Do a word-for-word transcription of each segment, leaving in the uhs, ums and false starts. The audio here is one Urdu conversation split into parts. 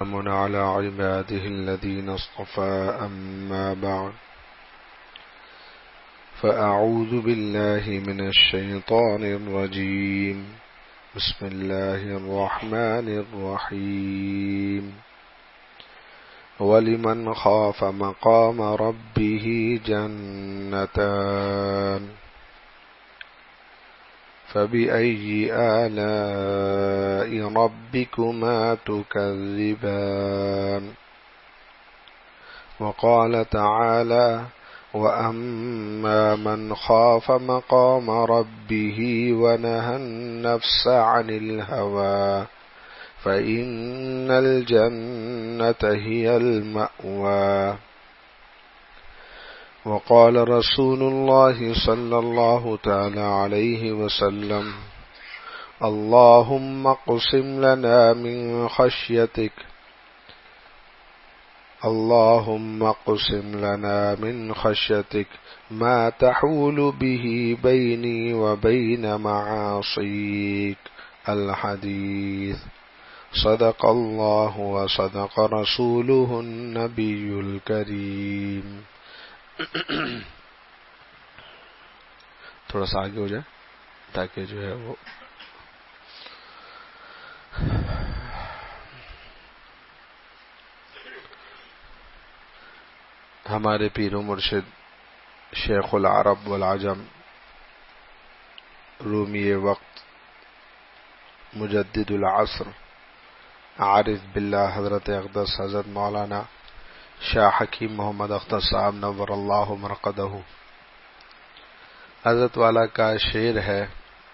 سلام على عباده الذين اصطفى أما بعد فأعوذ بالله من الشيطان الرجيم بسم الله الرحمن الرحيم ولمن خاف مقام ربه جنتان فبأي آلاء ربكما تكذبان وقال تعالى وأما من خاف مقام ربه ونهى النفس عن الهوى فإن الجنة هي المأوى وقال رسول الله صلى الله تعالى عليه وسلم اللهم اقسم لنا من خشيتك اللهم اقسم لنا من خشيتك ما تحول به بيني وبين معاصيك الحديث صدق الله وصدق رسوله النبي الكريم. تھوڑا سا آگے ہو جائے تاکہ جو ہے وہ ہمارے پیر و مرشد شیخ العرب والعجم رومی وقت مجدد العصر عارف باللہ حضرت اقدس حضرت مولانا شاہ حکیم محمد اختر صاحب نور اللہ مرقدہ حضرت والا کا شعر ہے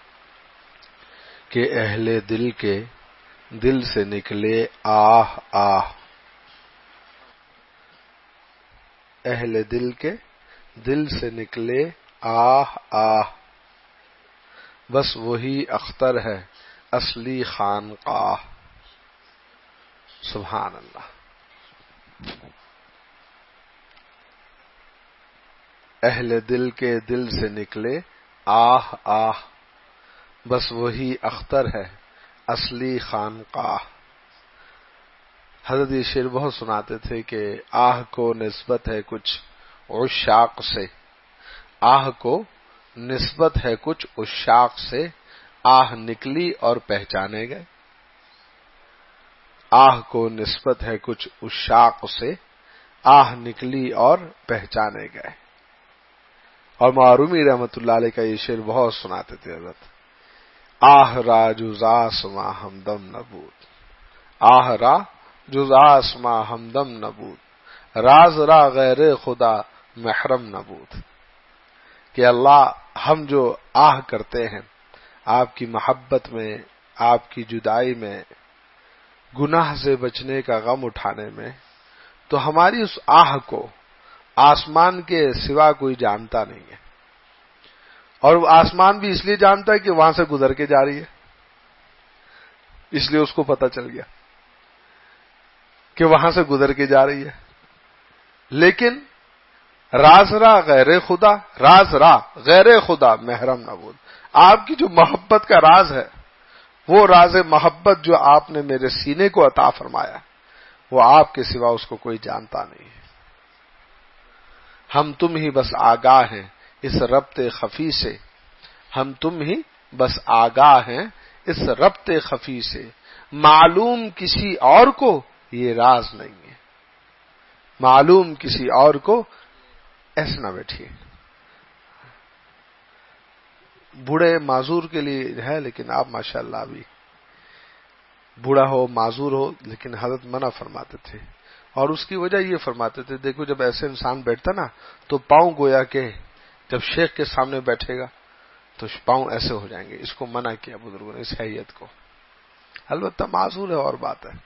کہ اہل دل کے دل سے نکلے آہ آہ اہل دل کے دل سے نکلے آہ آہ بس وہی اختر ہے اصلی خانقاہ. سبحان اللہ. اہل دل کے دل سے نکلے آہ آہ بس وہی اختر ہے اصلی خانقاہ. حضرت یہ شعر بہت سناتے تھے کہ آہ کو نسبت ہے کچھ عشاق سے آہ کو نسبت ہے کچھ عشاق سے آہ نکلی اور پہچانے گئے. آہ کو نسبت ہے کچھ عشاق سے آہ نکلی اور پہچانے گئے. اور معرومی رحمت اللہ علیہ کا یہ شعر بہت سناتے تھے حضرت. آہ را جزاس ما ہمدم نبود آہ را جزاس ما ہمدم نبود راز را غیر خدا محرم نبود. کہ اللہ ہم جو آہ کرتے ہیں آپ کی محبت میں آپ کی جدائی میں گناہ سے بچنے کا غم اٹھانے میں تو ہماری اس آہ کو آسمان کے سوا کوئی جانتا نہیں ہے. اور وہ آسمان بھی اس لیے جانتا ہے کہ وہاں سے گزر کے جا رہی ہے اس لیے اس کو پتہ چل گیا کہ وہاں سے گزر کے جا رہی ہے. لیکن راز را غیر خدا راز را غیر خدا محرم نبود آپ کی جو محبت کا راز ہے وہ راز محبت جو آپ نے میرے سینے کو عطا فرمایا وہ آپ کے سوا اس کو کوئی جانتا نہیں ہے. ہم تم ہی بس آگاہ ہیں اس ربط خفی سے ہم تم ہی بس آگاہ ہیں اس ربط خفی سے معلوم کسی اور کو یہ راز نہیں ہے. معلوم کسی اور کو ایسے نہ بیٹھیے. بوڑھے معذور کے لیے ہے لیکن آپ ماشاءاللہ ابھی بوڑھا ہو معذور ہو لیکن حضرت منع فرماتے تھے. اور اس کی وجہ یہ فرماتے تھے دیکھو جب ایسے انسان بیٹھتا نا تو پاؤں گویا کہ جب شیخ کے سامنے بیٹھے گا تو پاؤں ایسے ہو جائیں گے. اس کو منع کیا بزرگوں نے اس حیت کو. البتہ معذور ہے اور بات ہے.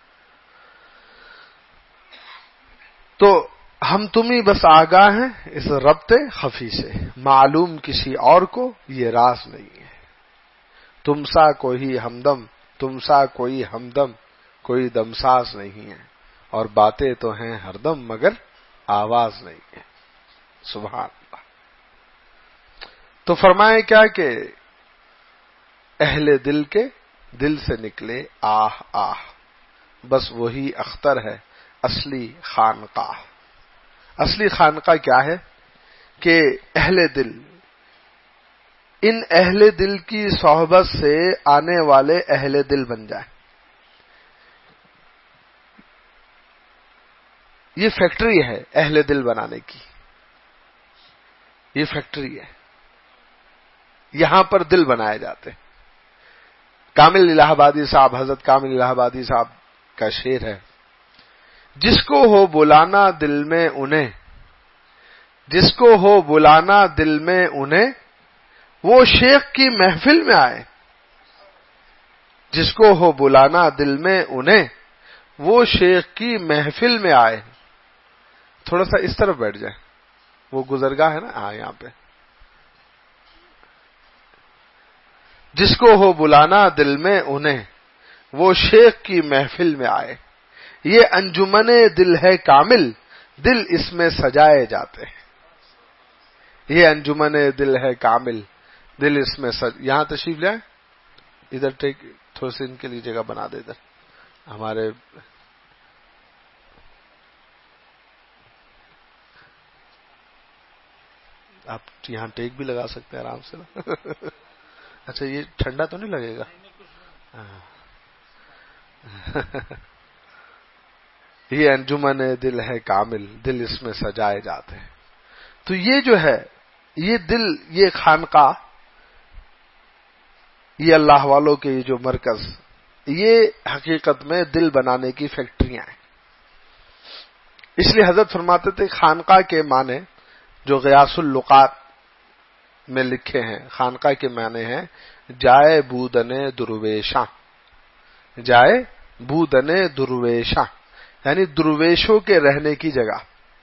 تو ہم تم ہی بس آگاہ ہیں اس ربط خفی سے معلوم کسی اور کو یہ راز نہیں ہے. تم سا کوئی ہمدم تم سا کوئی ہمدم کوئی دمساز نہیں ہے اور باتیں تو ہیں ہر دم مگر آواز نہیں ہے. سبحان اللہ. تو فرمائے کیا کہ اہل دل کے دل سے نکلے آہ آہ بس وہی اختر ہے اصلی خانقاہ. اصلی خانقاہ کیا ہے کہ اہل دل، ان اہل دل کی صحبت سے آنے والے اہل دل بن جائیں. یہ فیکٹری ہے اہل دل بنانے کی، یہ فیکٹری ہے. یہاں پر دل بنائے جاتے. کامل الہ آبادی صاحب، حضرت کامل الہ آبادی صاحب کا شعر ہے، جس کو ہو بلانا دل میں انہیں، جس کو ہو بلانا دل میں انہیں، وہ شیخ کی محفل میں آئے. جس کو ہو بلانا دل میں انہیں، وہ شیخ کی محفل میں آئے. تھوڑا سا اس طرف بیٹھ جائیں، وہ گزرگاہ ہے نا، ہاں یہاں پہ. جس کو ہو بلانا دل میں انہیں، وہ شیخ کی محفل میں آئے. یہ انجمن دل ہے کامل، دل اس میں سجائے جاتے ہیں. یہ انجمن دل ہے کامل، دل اس میں سج... یہاں تشریف لے آئیں، ادھر ٹیک تھوڑی سی ان کے لیے جگہ بنا دے. ادھر ہمارے آپ یہاں ٹیک بھی لگا سکتے ہیں آرام سے نا. اچھا یہ ٹھنڈا تو نہیں لگے گا؟ یہ انجمن دل ہے کامل، دل اس میں سجائے جاتے ہیں. تو یہ جو ہے، یہ دل، یہ خانقاہ، یہ اللہ والوں کے یہ جو مرکز، یہ حقیقت میں دل بنانے کی فیکٹریاں ہیں. اس لیے حضرت فرماتے تھے خانقاہ کے معنی جو غیاث اللقات میں لکھے ہیں، خانقاہ کے معنی ہیں جائے بودنے درویشاں. جائے بودنے درویشاں یعنی درویشوں کے رہنے کی جگہ.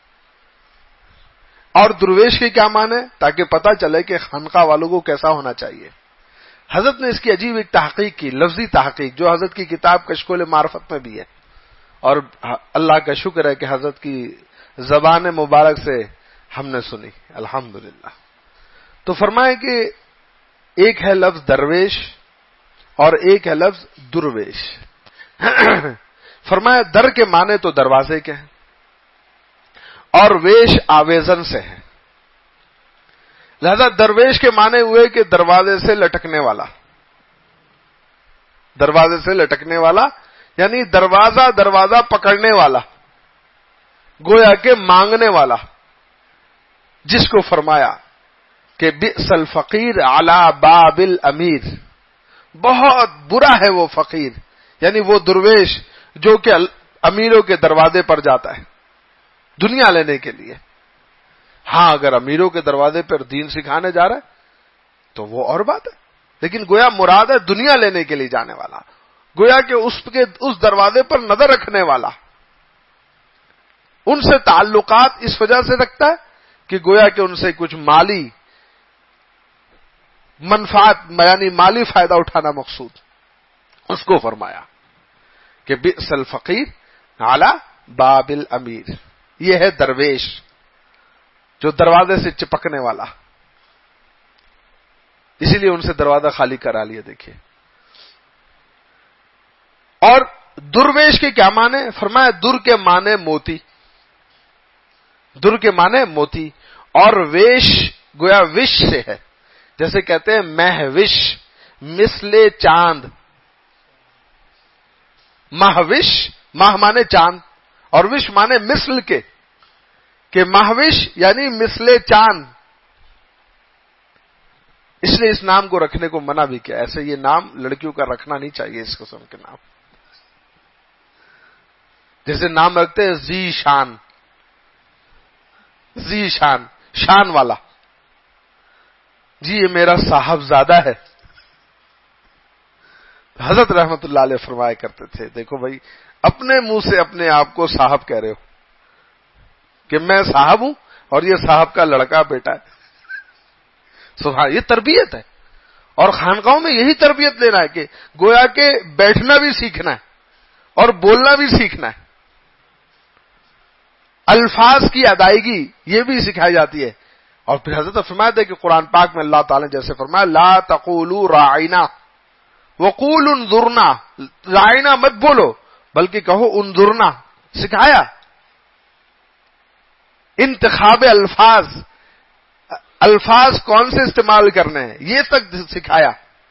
اور درویش کے کیا معنی؟ تاکہ پتہ چلے کہ خانقاہ والوں کو کیسا ہونا چاہیے. حضرت نے اس کی عجیب ایک تحقیق کی، لفظی تحقیق، جو حضرت کی کتاب کشکول معرفت میں بھی ہے. اور اللہ کا شکر ہے کہ حضرت کی زبان مبارک سے ہم نے سنی، الحمدللہ. تو فرمائے کہ ایک ہے لفظ درویش اور ایک ہے لفظ درویش. فرمایا در کے معنی تو دروازے کے ہیں، اور ویش آویزن سے ہے. لہذا درویش کے معنی ہوئے کہ دروازے سے لٹکنے والا، دروازے سے لٹکنے والا یعنی دروازہ دروازہ پکڑنے والا، گویا کہ مانگنے والا. جس کو فرمایا کہ بئس الفقیر علی باب الامیر، بہت برا ہے وہ فقیر، یعنی وہ درویش جو کہ امیروں کے دروازے پر جاتا ہے دنیا لینے کے لیے. ہاں اگر امیروں کے دروازے پر دین سکھانے جا رہا ہے تو وہ اور بات ہے، لیکن گویا مراد ہے دنیا لینے کے لیے جانے والا، گویا کہ اس کے اس دروازے پر نظر رکھنے والا. ان سے تعلقات اس وجہ سے رکھتا ہے کہ گویا کہ ان سے کچھ مالی منفعت یعنی مالی فائدہ اٹھانا مقصود. اس کو فرمایا کہ بئس الفقیر علی باب الامیر، یہ ہے درویش جو دروازے سے چپکنے والا. اسی لیے ان سے دروازہ خالی کرا لیا. دیکھیے، اور درویش کے کیا معنی؟ فرمایا در کے معنی موتی، در کے معنی موتی، اور ویش گویا وش سے ہے. جیسے کہتے ہیں مہوش، مثل چاند. مہوش، ماہ مانے چاند، اور وش مانے مثل کے، کہ مہوش یعنی مثل چاند. اس لیے اس نام کو رکھنے کو منع بھی کیا. ایسے یہ نام لڑکیوں کا رکھنا نہیں چاہیے، اس قسم کے نام. جیسے نام رکھتے ہیں زی شان، زی شان، شان والا. جی یہ میرا صاحبزادہ ہے. حضرت رحمت اللہ علیہ فرمایا کرتے تھے، دیکھو بھائی اپنے منہ سے اپنے آپ کو صاحب کہہ رہے ہو کہ میں صاحب ہوں اور یہ صاحب کا لڑکا بیٹا ہے. سبحان، یہ تربیت ہے. اور خانقاہوں میں یہی تربیت لینا ہے کہ گویا کہ بیٹھنا بھی سیکھنا ہے اور بولنا بھی سیکھنا ہے. الفاظ کی ادائیگی یہ بھی سکھائی جاتی ہے. اور پھر حضرت فرمایا تھا کہ قرآن پاک میں اللہ تعالی نے جیسے فرمایا لا تقولوا راعنا وقولوا انظرنا. راعنا مت بولو، بلکہ کہو انظرنا، سکھایا. انتخاب الفاظ، الفاظ کون سے استعمال کرنے ہیں یہ تک سکھایا.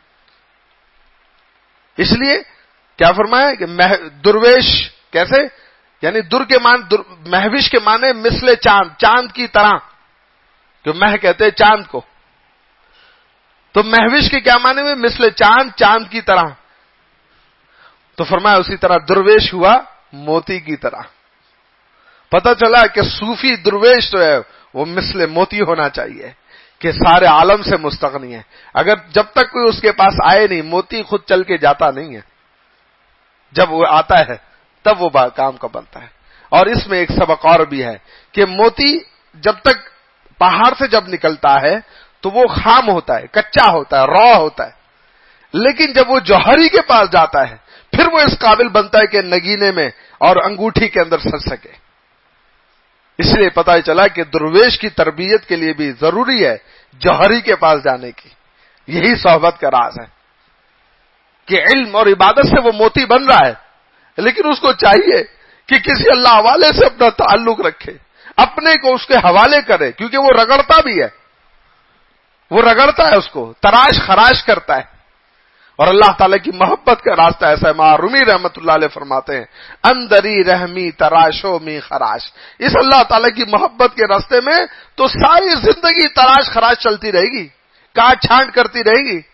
اس لیے کیا فرمایا کہ درویش کیسے، یعنی در کے مان در مہوش کے معنی مثل چاند، چاند کی طرح، جو مہ کہتے ہیں چاند کو، تو مہوش کے کیا معنی میں مثل چاند، چاند کی طرح. تو فرمایا اسی طرح درویش ہوا موتی کی طرح. پتہ چلا کہ صوفی درویش تو ہے وہ مثل موتی ہونا چاہیے کہ سارے عالم سے مستغنی ہے. اگر جب تک کوئی اس کے پاس آئے نہیں، موتی خود چل کے جاتا نہیں ہے، جب وہ آتا ہے تب وہ کام کا بنتا ہے. اور اس میں ایک سبق اور بھی ہے کہ موتی جب تک پہاڑ سے جب نکلتا ہے تو وہ خام ہوتا ہے، کچا ہوتا ہے، را ہوتا ہے. لیکن جب وہ جوہری کے پاس جاتا ہے پھر وہ اس قابل بنتا ہے کہ نگینے میں اور انگوٹھی کے اندر سر سکے. اس لیے پتہ چلا کہ درویش کی تربیت کے لیے بھی ضروری ہے جوہری کے پاس جانے کی. یہی صحبت کا راز ہے کہ علم اور عبادت سے وہ موتی بن رہا ہے، لیکن اس کو چاہیے کہ کسی اللہ حوالے سے اپنا تعلق رکھے، اپنے کو اس کے حوالے کرے، کیونکہ وہ رگڑتا بھی ہے، وہ رگڑتا ہے، اس کو تراش خراش کرتا ہے. اور اللہ تعالیٰ کی محبت کا راستہ ایسا ہے. معرومی رحمت اللہ علیہ فرماتے ہیں اندری رحمی تراشو می خراش. اس اللہ تعالیٰ کی محبت کے راستے میں تو ساری زندگی تراش خراش چلتی رہے گی، کاٹ چھانٹ کرتی رہے گی.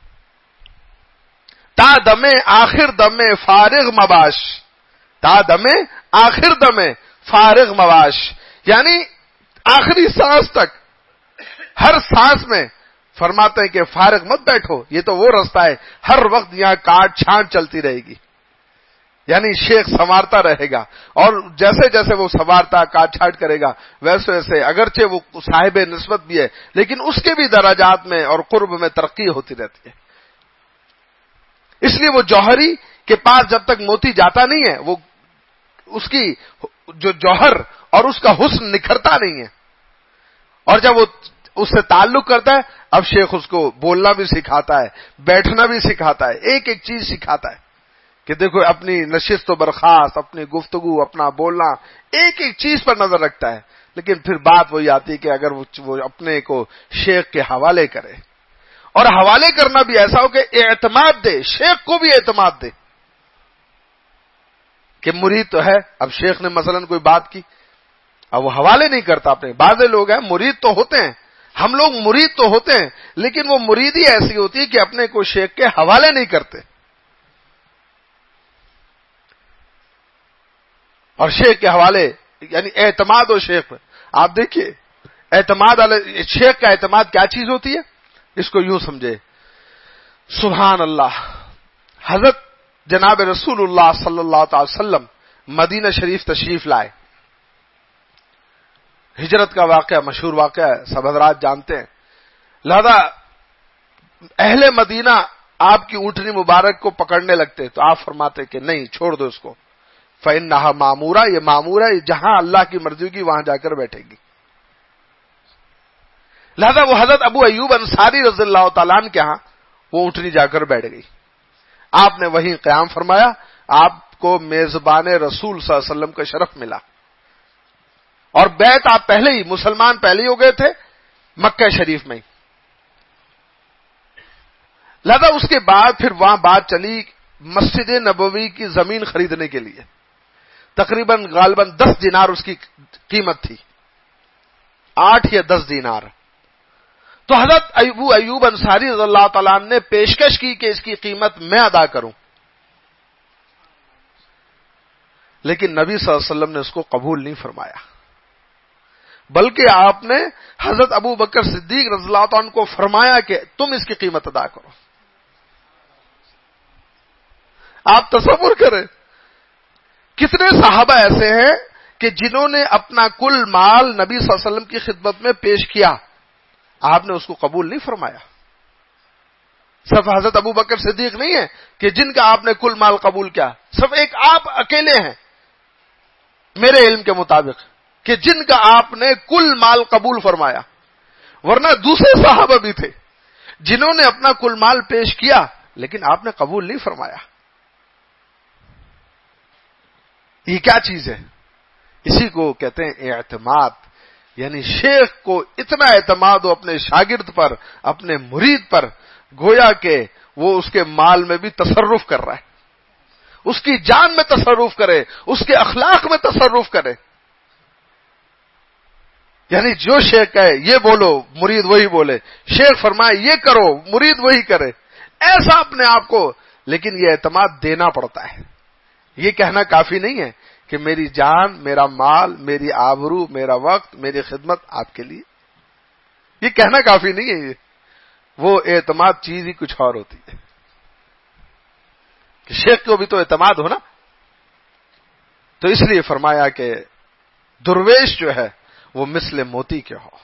تا دمے آخر دمے فارغ مباش، تا دمے آخر دمے فارغ مباش، یعنی آخری سانس تک، ہر سانس میں فرماتے ہیں کہ فارغ مت بیٹھو. یہ تو وہ راستہ ہے ہر وقت یہاں کاٹ چھانٹ چلتی رہے گی. یعنی شیخ سنوارتا رہے گا، اور جیسے جیسے وہ سنوارتا کاٹ چھانٹ کرے گا ویسے ویسے اگرچہ وہ صاحب نسبت بھی ہے لیکن اس کے بھی درجات میں اور قرب میں ترقی ہوتی رہتی ہے. اس لیے وہ جوہری کے پاس جب تک موتی جاتا نہیں ہے، وہ اس کی جو جوہر اور اس کا حسن نکھرتا نہیں ہے. اور جب وہ اس سے تعلق کرتا ہے، اب شیخ اس کو بولنا بھی سکھاتا ہے، بیٹھنا بھی سکھاتا ہے، ایک ایک چیز سکھاتا ہے کہ دیکھو اپنی نشست و برخاست، اپنی گفتگو، اپنا بولنا، ایک ایک چیز پر نظر رکھتا ہے. لیکن پھر بات وہی آتی ہے کہ اگر وہ اپنے کو شیخ کے حوالے کرے، اور حوالے کرنا بھی ایسا ہو کہ اعتماد دے، شیخ کو بھی اعتماد دے کہ مرید تو ہے. اب شیخ نے مثلا کوئی بات کی، اب وہ حوالے نہیں کرتا اپنے. بعض لوگ ہیں مرید تو ہوتے ہیں، ہم لوگ مرید تو ہوتے ہیں، لیکن وہ مریدی ایسی ہوتی ہے کہ اپنے کو شیخ کے حوالے نہیں کرتے. اور شیخ کے حوالے یعنی اعتماد و شیخ پر. آپ دیکھیے اعتماد شیخ کا اعتماد کیا چیز ہوتی ہے، اس کو یوں سمجھے. سبحان اللہ، حضرت جناب رسول اللہ صلی اللہ تعالی وسلم مدینہ شریف تشریف لائے. ہجرت کا واقعہ مشہور واقعہ ہے، سب حضرات جانتے ہیں. لہذا اہل مدینہ آپ کی اونٹنی مبارک کو پکڑنے لگتے تو آپ فرماتے کہ نہیں، چھوڑ دو اس کو. فإنها مامورہ، یہ مامور ہے، جہاں اللہ کی مرضی کی وہاں جا کر بیٹھے گی. لہذا وہ حضرت ابو ایوب انصاری رضی اللہ تعالیٰ عنہ کے ہاں وہ اونٹنی جا کر بیٹھ گئی. آپ نے وہیں قیام فرمایا. آپ کو میزبان رسول صلی اللہ علیہ وسلم کا شرف ملا، اور بیعت آپ پہلے ہی مسلمان پہلے ہی ہو گئے تھے مکہ شریف میں ہی. لہذا اس کے بعد پھر وہاں بات چلی مسجد نبوی کی زمین خریدنے کے لیے. تقریباً غالباً دس دینار اس کی قیمت تھی، آٹھ یا دس دینار. تو حضرت ابو ایوب انصاری رضی اللہ تعالیٰ عنہ نے پیشکش کی کہ اس کی قیمت میں ادا کروں، لیکن نبی صلی اللہ علیہ وسلم نے اس کو قبول نہیں فرمایا، بلکہ آپ نے حضرت ابو بکر صدیق رضی اللہ عنہ کو فرمایا کہ تم اس کی قیمت ادا کرو. آپ تصور کریں کتنے صحابہ ایسے ہیں کہ جنہوں نے اپنا کل مال نبی صلی اللہ علیہ وسلم کی خدمت میں پیش کیا، آپ نے اس کو قبول نہیں فرمایا. صرف حضرت ابو بکر صدیق نہیں ہے کہ جن کا آپ نے کل مال قبول کیا، صرف ایک آپ اکیلے ہیں میرے علم کے مطابق کہ جن کا آپ نے کل مال قبول فرمایا، ورنہ دوسرے صحابہ بھی تھے جنہوں نے اپنا کل مال پیش کیا لیکن آپ نے قبول نہیں فرمایا. یہ کیا چیز ہے؟ اسی کو کہتے ہیں اعتماد. یعنی شیخ کو اتنا اعتماد ہو اپنے شاگرد پر، اپنے مرید پر، گویا کہ وہ اس کے مال میں بھی تصرف کر رہا ہے، اس کی جان میں تصرف کرے، اس کے اخلاق میں تصرف کرے. یعنی جو شیخ کہے یہ بولو، مرید وہی بولے، شیخ فرمائے یہ کرو، مرید وہی کرے، ایسا اپنے آپ کو. لیکن یہ اعتماد دینا پڑتا ہے. یہ کہنا کافی نہیں ہے کہ میری جان، میرا مال، میری آبرو، میرا وقت، میری خدمت آپ کے لیے. یہ کہنا کافی نہیں ہے. وہ اعتماد چیز ہی کچھ اور ہوتی ہے کہ شیخ کو بھی تو اعتماد ہونا. تو اس لیے فرمایا کہ درویش جو ہے وہ مثل موتی کے ہو.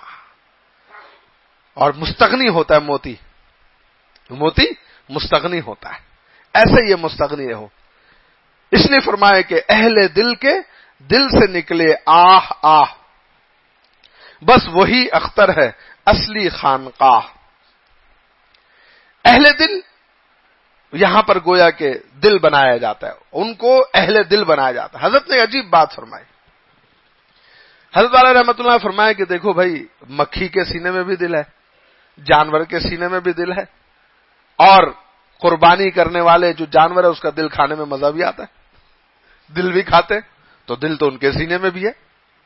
اور مستغنی ہوتا ہے موتی، موتی مستغنی ہوتا ہے، ایسے یہ مستغنی ہو. اس نے فرمایا کہ اہل دل کے دل سے نکلے آہ آہ، بس وہی اختر ہے اصلی خانقاہ. اہل دل یہاں پر گویا کہ دل بنایا جاتا ہے، ان کو اہل دل بنایا جاتا ہے. حضرت نے عجیب بات فرمائی. حضرت والا رحمۃ اللہ فرمایا کہ دیکھو بھائی، مکھی کے سینے میں بھی دل ہے، جانور کے سینے میں بھی دل ہے، اور قربانی کرنے والے جو جانور ہے اس کا دل کھانے میں مزہ بھی آتا ہے، دل بھی کھاتے، تو دل تو ان کے سینے میں بھی ہے.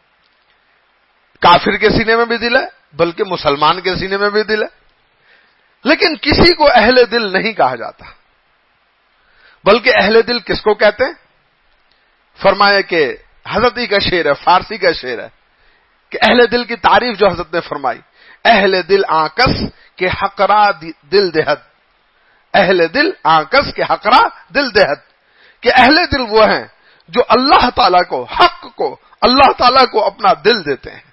کافر کے سینے میں بھی دل ہے، بلکہ مسلمان کے سینے میں بھی دل ہے. لیکن کسی کو اہل دل نہیں کہا جاتا، بلکہ اہل دل کس کو کہتے ہیں؟ فرمایا کہ حضرت ہی کا شعر ہے، فارسی کا شعر ہے کہ اہل دل کی تعریف جو حضرت نے فرمائی، اہل دل آکس کے حقرا دل دہت. اہل دل آکس کے حقرا دل دہت، کہ اہل دل وہ ہیں جو اللہ تعالیٰ کو، حق کو، اللہ تعالیٰ کو اپنا دل دیتے ہیں.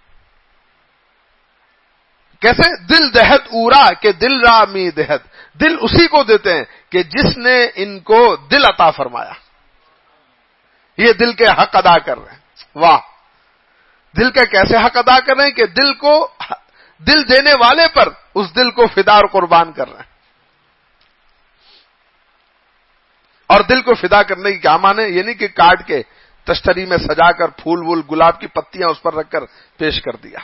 کیسے؟ دل دہت اورا کہ دل را می دہت. دل اسی کو دیتے ہیں کہ جس نے ان کو دل عطا فرمایا. یہ دل کے حق ادا کر رہے ہیں. واہ، دل کا کیسے حق ادا کر رہے ہیں کہ دل کو، دل دینے والے پر اس دل کو فدا اور قربان کر رہے ہیں. اور دل کو فدا کرنے کی کیا معنی؟ یہ نہیں کہ کاٹ کے تشتری میں سجا کر پھول وول گلاب کی پتیاں اس پر رکھ کر پیش کر دیا،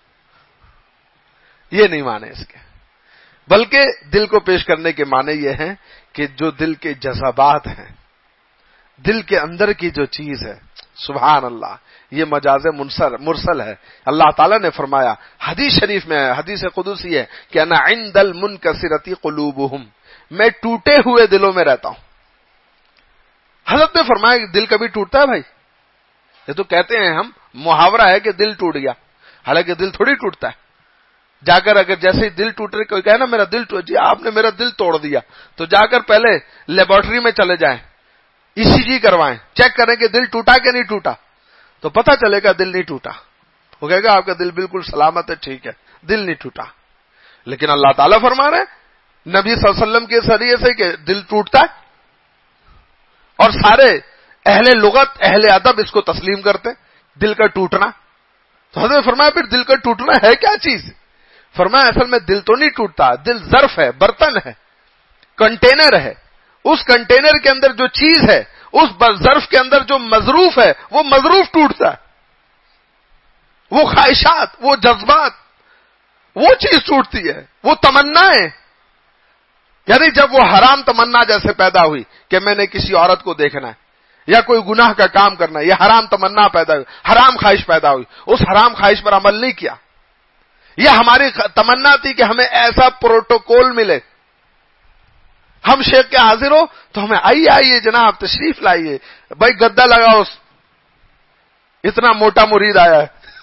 یہ نہیں معنی اس کے. بلکہ دل کو پیش کرنے کے معنی یہ ہیں کہ جو دل کے جذبات ہیں، دل کے اندر کی جو چیز ہے، سبحان اللہ، یہ مجاز مرسل ہے. اللہ تعالیٰ نے فرمایا، حدیث شریف میں ہے، حدیث قدسی ہے کہ انا عند المنکسرۃ قلوبہم، میں ٹوٹے ہوئے دلوں میں رہتا ہوں. حضرت نے فرمایا کہ دل کبھی ٹوٹتا ہے بھائی؟ یہ تو کہتے ہیں ہم، محاورہ ہے کہ دل ٹوٹ گیا، حالانکہ دل تھوڑی ٹوٹتا ہے. جا کر اگر جیسے ہی دل ٹوٹ رہے، کوئی کہے نا میرا دل ٹوٹ، جی آپ نے میرا دل توڑ دیا، تو جا کر پہلے لیبارٹری میں چلے جائیں، ای سی جی کروائیں، چیک کریں کہ دل ٹوٹا کہ نہیں ٹوٹا، تو پتہ چلے گا دل نہیں ٹوٹا. وہ کہے گا آپ کا دل بالکل سلامت ہے، ٹھیک ہے، دل نہیں ٹوٹا. لیکن اللہ تعالیٰ فرما رہے ہیں نبی صلی اللہ علیہ وسلم کے ذریعے سے کہ دل ٹوٹتا ہے، اور سارے اہل لغت، اہل ادب اس کو تسلیم کرتے، دل کا ٹوٹنا. تو حضرت نے فرمایا پھر دل کا ٹوٹنا ہے کیا چیز؟ فرمایا اصل میں دل تو نہیں ٹوٹتا، دل ظرف ہے، برتن ہے، کنٹینر ہے. اس کنٹینر کے اندر جو چیز ہے، اس ظرف کے اندر جو مظروف ہے، وہ مظروف ٹوٹتا ہے. وہ خواہشات، وہ جذبات، وہ چیز ٹوٹتی ہے، وہ تمنائیں. یعنی جب وہ حرام تمنا جیسے پیدا ہوئی کہ میں نے کسی عورت کو دیکھنا ہے یا کوئی گناہ کا کام کرنا ہے، یہ حرام تمنا پیدا ہوئی، حرام خواہش پیدا ہوئی، اس حرام خواہش پر عمل نہیں کیا. یہ ہماری تمنا تھی کہ ہمیں ایسا پروٹوکول ملے، ہم شیخ کے حاضر ہو تو ہمیں آئیے آئیے جناب تشریف لائیے، بھائی گدا لگاؤ، اتنا موٹا مرید آیا ہے،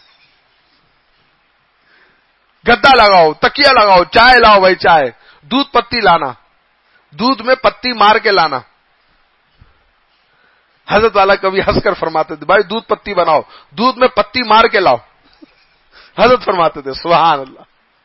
گدا لگاؤ، تکیہ لگاؤ، چائے لاؤ بھائی چائے، دودھ پتی لانا، دودھ میں پتی مار کے لانا. حضرت والا کبھی ہنس کر فرماتے تھے بھائی دودھ پتی بناؤ، دودھ میں پتی مار کے لاؤ. حضرت فرماتے تھے سبحان اللہ.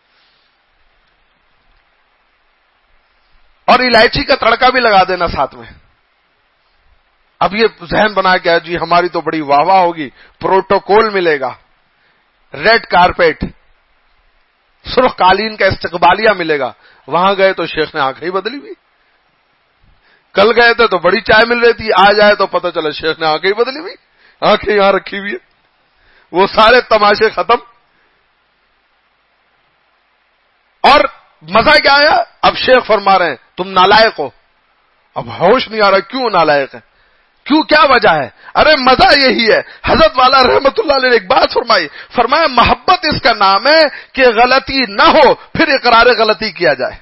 اور الائچی کا تڑکا بھی لگا دینا ساتھ میں. اب یہ ذہن بنا کے جی ہماری تو بڑی واہ واہ ہوگی، پروٹوکول ملے گا، ریڈ کارپیٹ، سرخ قالین کا استقبالیہ ملے گا. وہاں گئے تو شیخ نے آنکھیں ہی بدلی ہوئی کل گئے تھے تو بڑی چائے مل رہی تھی، آج آئے تو پتہ چلا شیخ نے آنکھیں ہی بدلی ہوئی، آنکھیں یہاں رکھی ہوئی ہے. وہ سارے تماشے ختم. اور مزہ کیا آیا؟ اب شیخ فرما رہے ہیں تم نالائق ہو. اب ہوش نہیں آ رہا کیوں نالائق ہے، کیوں، کیا وجہ ہے؟ ارے مزہ یہی ہے. حضرت والا رحمت اللہ علیہ نے ایک بات فرمائی، فرمایا محبت اس کا نام ہے کہ غلطی نہ ہو پھر اقرار غلطی کیا جائے.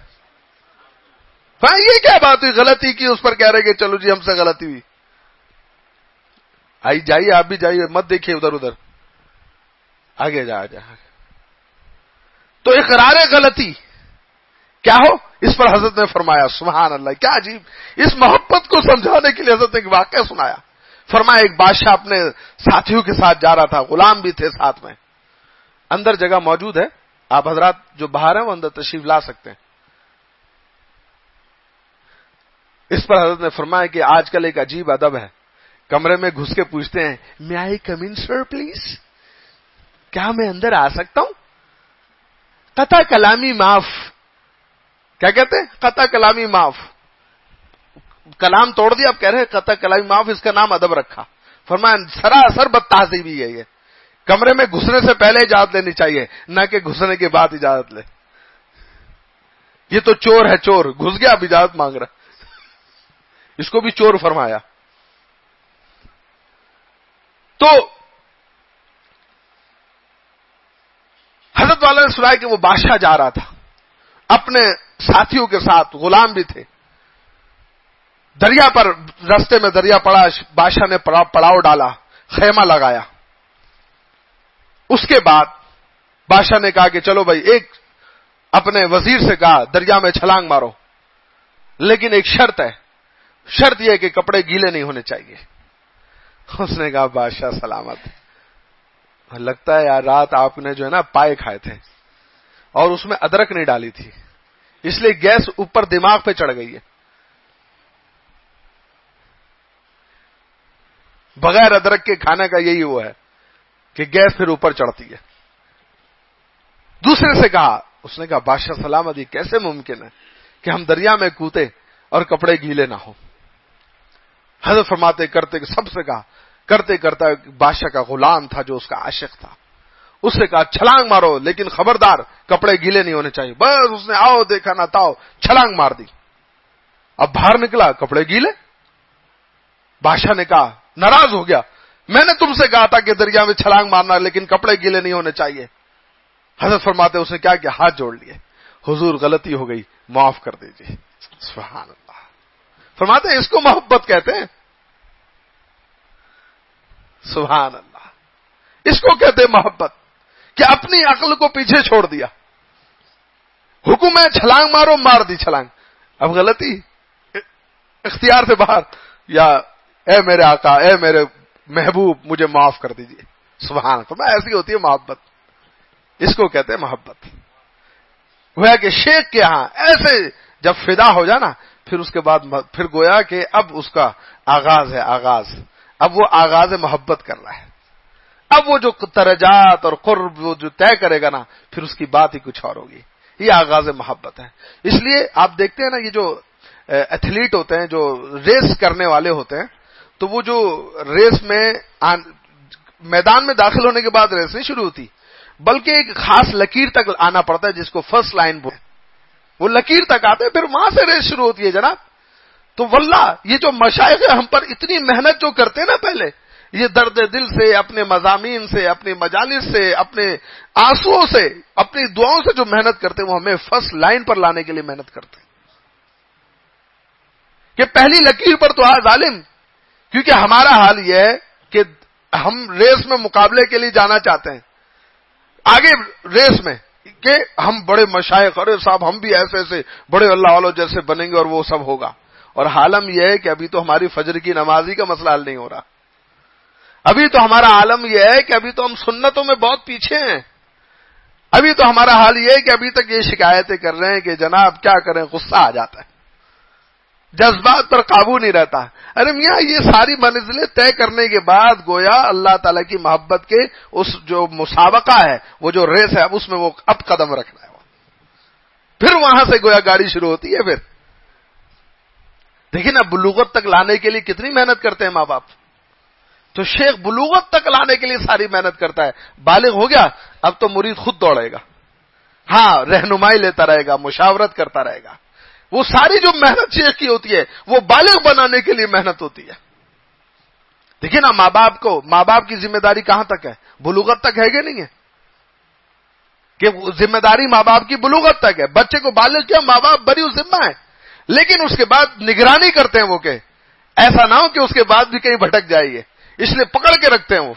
یہ کیا بات ہوئی، غلطی کی اس پر کہہ رہے کہ چلو جی ہم سے غلطی ہوئی. آئی جائیے، آپ بھی جائیے، مت دیکھیے ادھر ادھر، آگے جا جا. تو اقرار غلطی کیا ہو، اس پر حضرت نے فرمایا سبحان اللہ، کیا عجیب. اس محبت کو سمجھانے کے لیے حضرت نے ایک واقعہ سنایا. فرمایا ایک بادشاہ اپنے ساتھیوں کے ساتھ جا رہا تھا، غلام بھی تھے ساتھ میں. اندر جگہ موجود ہے، آپ حضرات جو باہر ہیں وہ اندر تشریف لا سکتے ہیں. اس پر حضرت نے فرمایا کہ آج کل ایک عجیب ادب ہے، کمرے میں گھس کے پوچھتے ہیں میں آئی کم ان سر پلیز، کیا میں اندر آ سکتا ہوں؟ قطع کلامی معاف. کیا کہتے ہیں؟ قطع کلامی معاف. کلام توڑ دیا، اب کہہ رہے ہیں قطع کلامی معاف، اس کا نام ادب رکھا. فرمایا سراسر بدتہذیبی ہے یہ. کمرے میں گھسنے سے پہلے اجازت لینی چاہیے، نہ کہ گھسنے کے بعد اجازت لے. یہ تو چور ہے، چور گھس گیا اب اجازت مانگ رہا. اس کو بھی چور فرمایا. تو حضرت والا نے سنا کہ وہ بادشاہ جا رہا تھا اپنے ساتھیوں کے ساتھ، غلام بھی تھے. دریا پر راستے میں دریا پڑا، بادشاہ نے پڑاؤ ڈالا، خیمہ لگایا. اس کے بعد بادشاہ نے کہا کہ چلو بھائی، ایک اپنے وزیر سے کہا دریا میں چھلانگ مارو، لیکن ایک شرط ہے، شرط یہ کہ کپڑے گیلے نہیں ہونے چاہیے. اس نے کہا بادشاہ سلامت. لگتا ہے یار رات آپ نے جو ہے نا پائے کھائے تھے اور اس میں ادرک نہیں ڈالی تھی، اس لیے گیس اوپر دماغ پہ چڑھ گئی ہے. بغیر ادرک کے کھانے کا یہی وہ ہے کہ گیس پھر اوپر چڑھتی ہے. دوسرے سے کہا، اس نے کہا بادشاہ سلامت، یہ کیسے ممکن ہے کہ ہم دریا میں کودے اور کپڑے گیلے نہ ہوں؟ حضرت فرماتے کرتے سب سے کہا، کرتے کرتا بادشاہ کا غلام تھا جو اس کا عاشق تھا، اس سے کہا چھلانگ مارو، لیکن خبردار کپڑے گیلے نہیں ہونے چاہیے. بس اس نے آؤ دیکھا نہ تاؤ چھلانگ مار دی. اب باہر نکلا، کپڑے گیلے. بادشاہ نے کہا، ناراض ہو گیا، میں نے تم سے کہا تھا کہ دریا میں چھلانگ مارنا لیکن کپڑے گیلے نہیں ہونے چاہیے. حضرت فرماتے اس نے کیا کہ ہاتھ جوڑ لیے، حضور غلطی ہو گئی، معاف کر دیجیے. سبحان اللہ. فرماتے ہیں اس کو محبت کہتے ہیں. سبحان اللہ. اس کو کہتے ہیں محبت، کہ اپنی عقل کو پیچھے چھوڑ دیا. حکم ہے چھلانگ مارو، مار دی چھلانگ. اب غلطی اختیار سے باہر، یا اے میرے آقا، اے میرے محبوب، مجھے معاف کر دیجیے. سبحان اللہ. فرمایا ایسی ہوتی ہے محبت، اس کو کہتے ہیں محبت. وہ ہے کہ شیخ کے ہاں ایسے جب فدا ہو جائے نا، پھر اس کے بعد پھر گویا کہ اب اس کا آغاز ہے، آغاز اب وہ آغاز محبت کر رہا ہے. اب وہ جو درجات اور قرب وہ جو طے کرے گا نا، پھر اس کی بات ہی کچھ اور ہوگی. یہ آغاز محبت ہے. اس لیے آپ دیکھتے ہیں نا، یہ جو ایتھلیٹ ہوتے ہیں، جو ریس کرنے والے ہوتے ہیں، تو وہ جو ریس میں میدان میں داخل ہونے کے بعد ریس نہیں شروع ہوتی، بلکہ ایک خاص لکیر تک آنا پڑتا ہے جس کو فرسٹ لائن بولتے ہیں. وہ لکیر تک آتے ہیں، پھر وہاں سے ریس شروع ہوتی ہے جناب. تو واللہ یہ جو مشائخ ہم پر اتنی محنت جو کرتے ہیں نا، پہلے یہ درد دل سے، اپنے مضامین سے، اپنے مجالس سے، اپنے آنسوؤں سے، اپنی دعاؤں سے جو محنت کرتے ہیں، وہ ہمیں فرسٹ لائن پر لانے کے لیے محنت کرتے ہیں کہ پہلی لکیر پر تو آ ظالم. کیونکہ ہمارا حال یہ ہے کہ ہم ریس میں مقابلے کے لیے جانا چاہتے ہیں، آگے ریس میں کہ ہم بڑے مشائخ، ارے صاحب ہم بھی ایسے ایسے بڑے اللہ والوں جیسے بنیں گے اور وہ سب ہوگا. اور عالم یہ ہے کہ ابھی تو ہماری فجر کی نمازی کا مسئلہ حل نہیں ہو رہا. ابھی تو ہمارا عالم یہ ہے کہ ابھی تو ہم سنتوں میں بہت پیچھے ہیں. ابھی تو ہمارا حال یہ ہے کہ ابھی تک یہ شکایتیں کر رہے ہیں کہ جناب کیا کریں، غصہ آ جاتا ہے، جذبات پر قابو نہیں رہتا. ارے میاں یہ ساری منزلیں طے کرنے کے بعد گویا اللہ تعالیٰ کی محبت کے اس جو مسابقہ ہے، وہ جو ریس ہے، اب اس میں وہ اب قدم رکھنا ہے. پھر وہاں سے گویا گاڑی شروع ہوتی ہے. پھر دیکھیں نا بلوغت تک لانے کے لیے کتنی محنت کرتے ہیں ماں باپ. تو شیخ بلوغت تک لانے کے لیے ساری محنت کرتا ہے. بالغ ہو گیا اب تو مرید خود دوڑے گا, ہاں رہنمائی لیتا رہے گا, مشاورت کرتا رہے گا. وہ ساری جو محنت شیخ کی ہوتی ہے وہ بالغ بنانے کے لیے محنت ہوتی ہے. دیکھیں نا ماں باپ کو, ماں باپ کی ذمہ داری کہاں تک ہے؟ بلوغت تک ہے کہ نہیں ہے؟ کہ ذمہ داری ماں باپ کی بلوغت تک ہے. بچے کو بالغ کیا ماں باپ بری ذمہ ہے, لیکن اس کے بعد نگرانی کرتے ہیں وہ کہ ایسا نہ ہو کہ اس کے بعد بھی کہیں بھٹک جائیے, اس لیے پکڑ کے رکھتے ہیں وہ.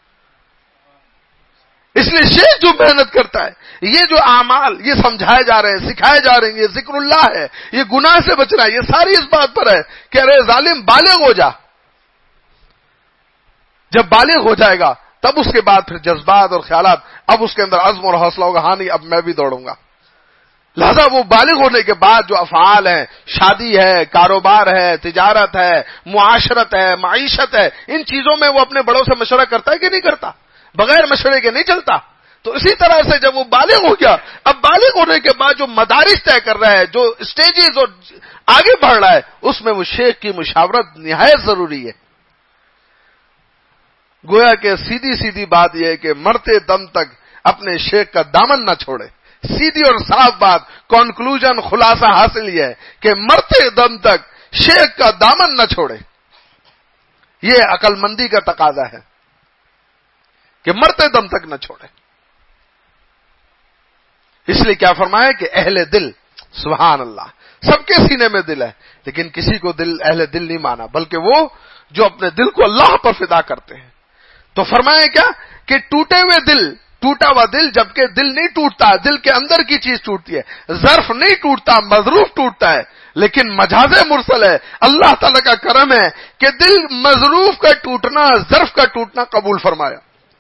اس لیے شیخ جو محنت کرتا ہے, یہ جو اعمال یہ سمجھائے جا رہے ہیں, سکھائے جا رہے ہیں, یہ ذکر اللہ ہے, یہ گناہ سے بچنا ہے, یہ ساری اس بات پر ہے کہ ارے ظالم بالغ ہو جا. جب بالغ ہو جائے گا تب اس کے بعد پھر جذبات اور خیالات, اب اس کے اندر عزم اور حوصلہ ہوگا, ہاں نہیں اب میں بھی دوڑوں گا. لہذا وہ بالغ ہونے کے بعد جو افعال ہیں, شادی ہے, کاروبار ہے, تجارت ہے, معاشرت ہے, معیشت ہے, ان چیزوں میں وہ اپنے بڑوں سے مشورہ کرتا ہے کہ نہیں کرتا؟ بغیر مشورے کے نہیں چلتا. تو اسی طرح سے جب وہ بالغ ہو گیا, اب بالغ ہونے کے بعد جو مدارس طے کر رہا ہے, جو اسٹیجز اور آگے بڑھ رہا ہے, اس میں وہ شیخ کی مشاورت نہایت ضروری ہے. گویا کہ سیدھی سیدھی بات یہ ہے کہ مرتے دم تک اپنے شیخ کا دامن نہ چھوڑے. سیدھی اور صاف بات, کنکلوژن, خلاصہ حاصل یہ ہے کہ مرتے دم تک شیخ کا دامن نہ چھوڑے. یہ عقل مندی کا تقاضا ہے کہ مرتے دم تک نہ چھوڑے. اس لیے کیا فرمایا کہ اہل دل, سبحان اللہ, سب کے سینے میں دل ہے, لیکن کسی کو دل اہل دل نہیں مانا, بلکہ وہ جو اپنے دل کو اللہ پر فدا کرتے ہیں. تو فرمایا کیا کہ ٹوٹے ہوئے دل, ٹوٹا ہوا دل, جبکہ دل نہیں ٹوٹتا, دل کے اندر کی چیز ٹوٹتی ہے. ظرف نہیں ٹوٹتا, مظروف ٹوٹتا ہے, لیکن مجاز مرسل ہے. اللہ تعالی کا کرم ہے کہ دل مظروف کا ٹوٹنا, ظرف کا ٹوٹنا قبول فرمایا.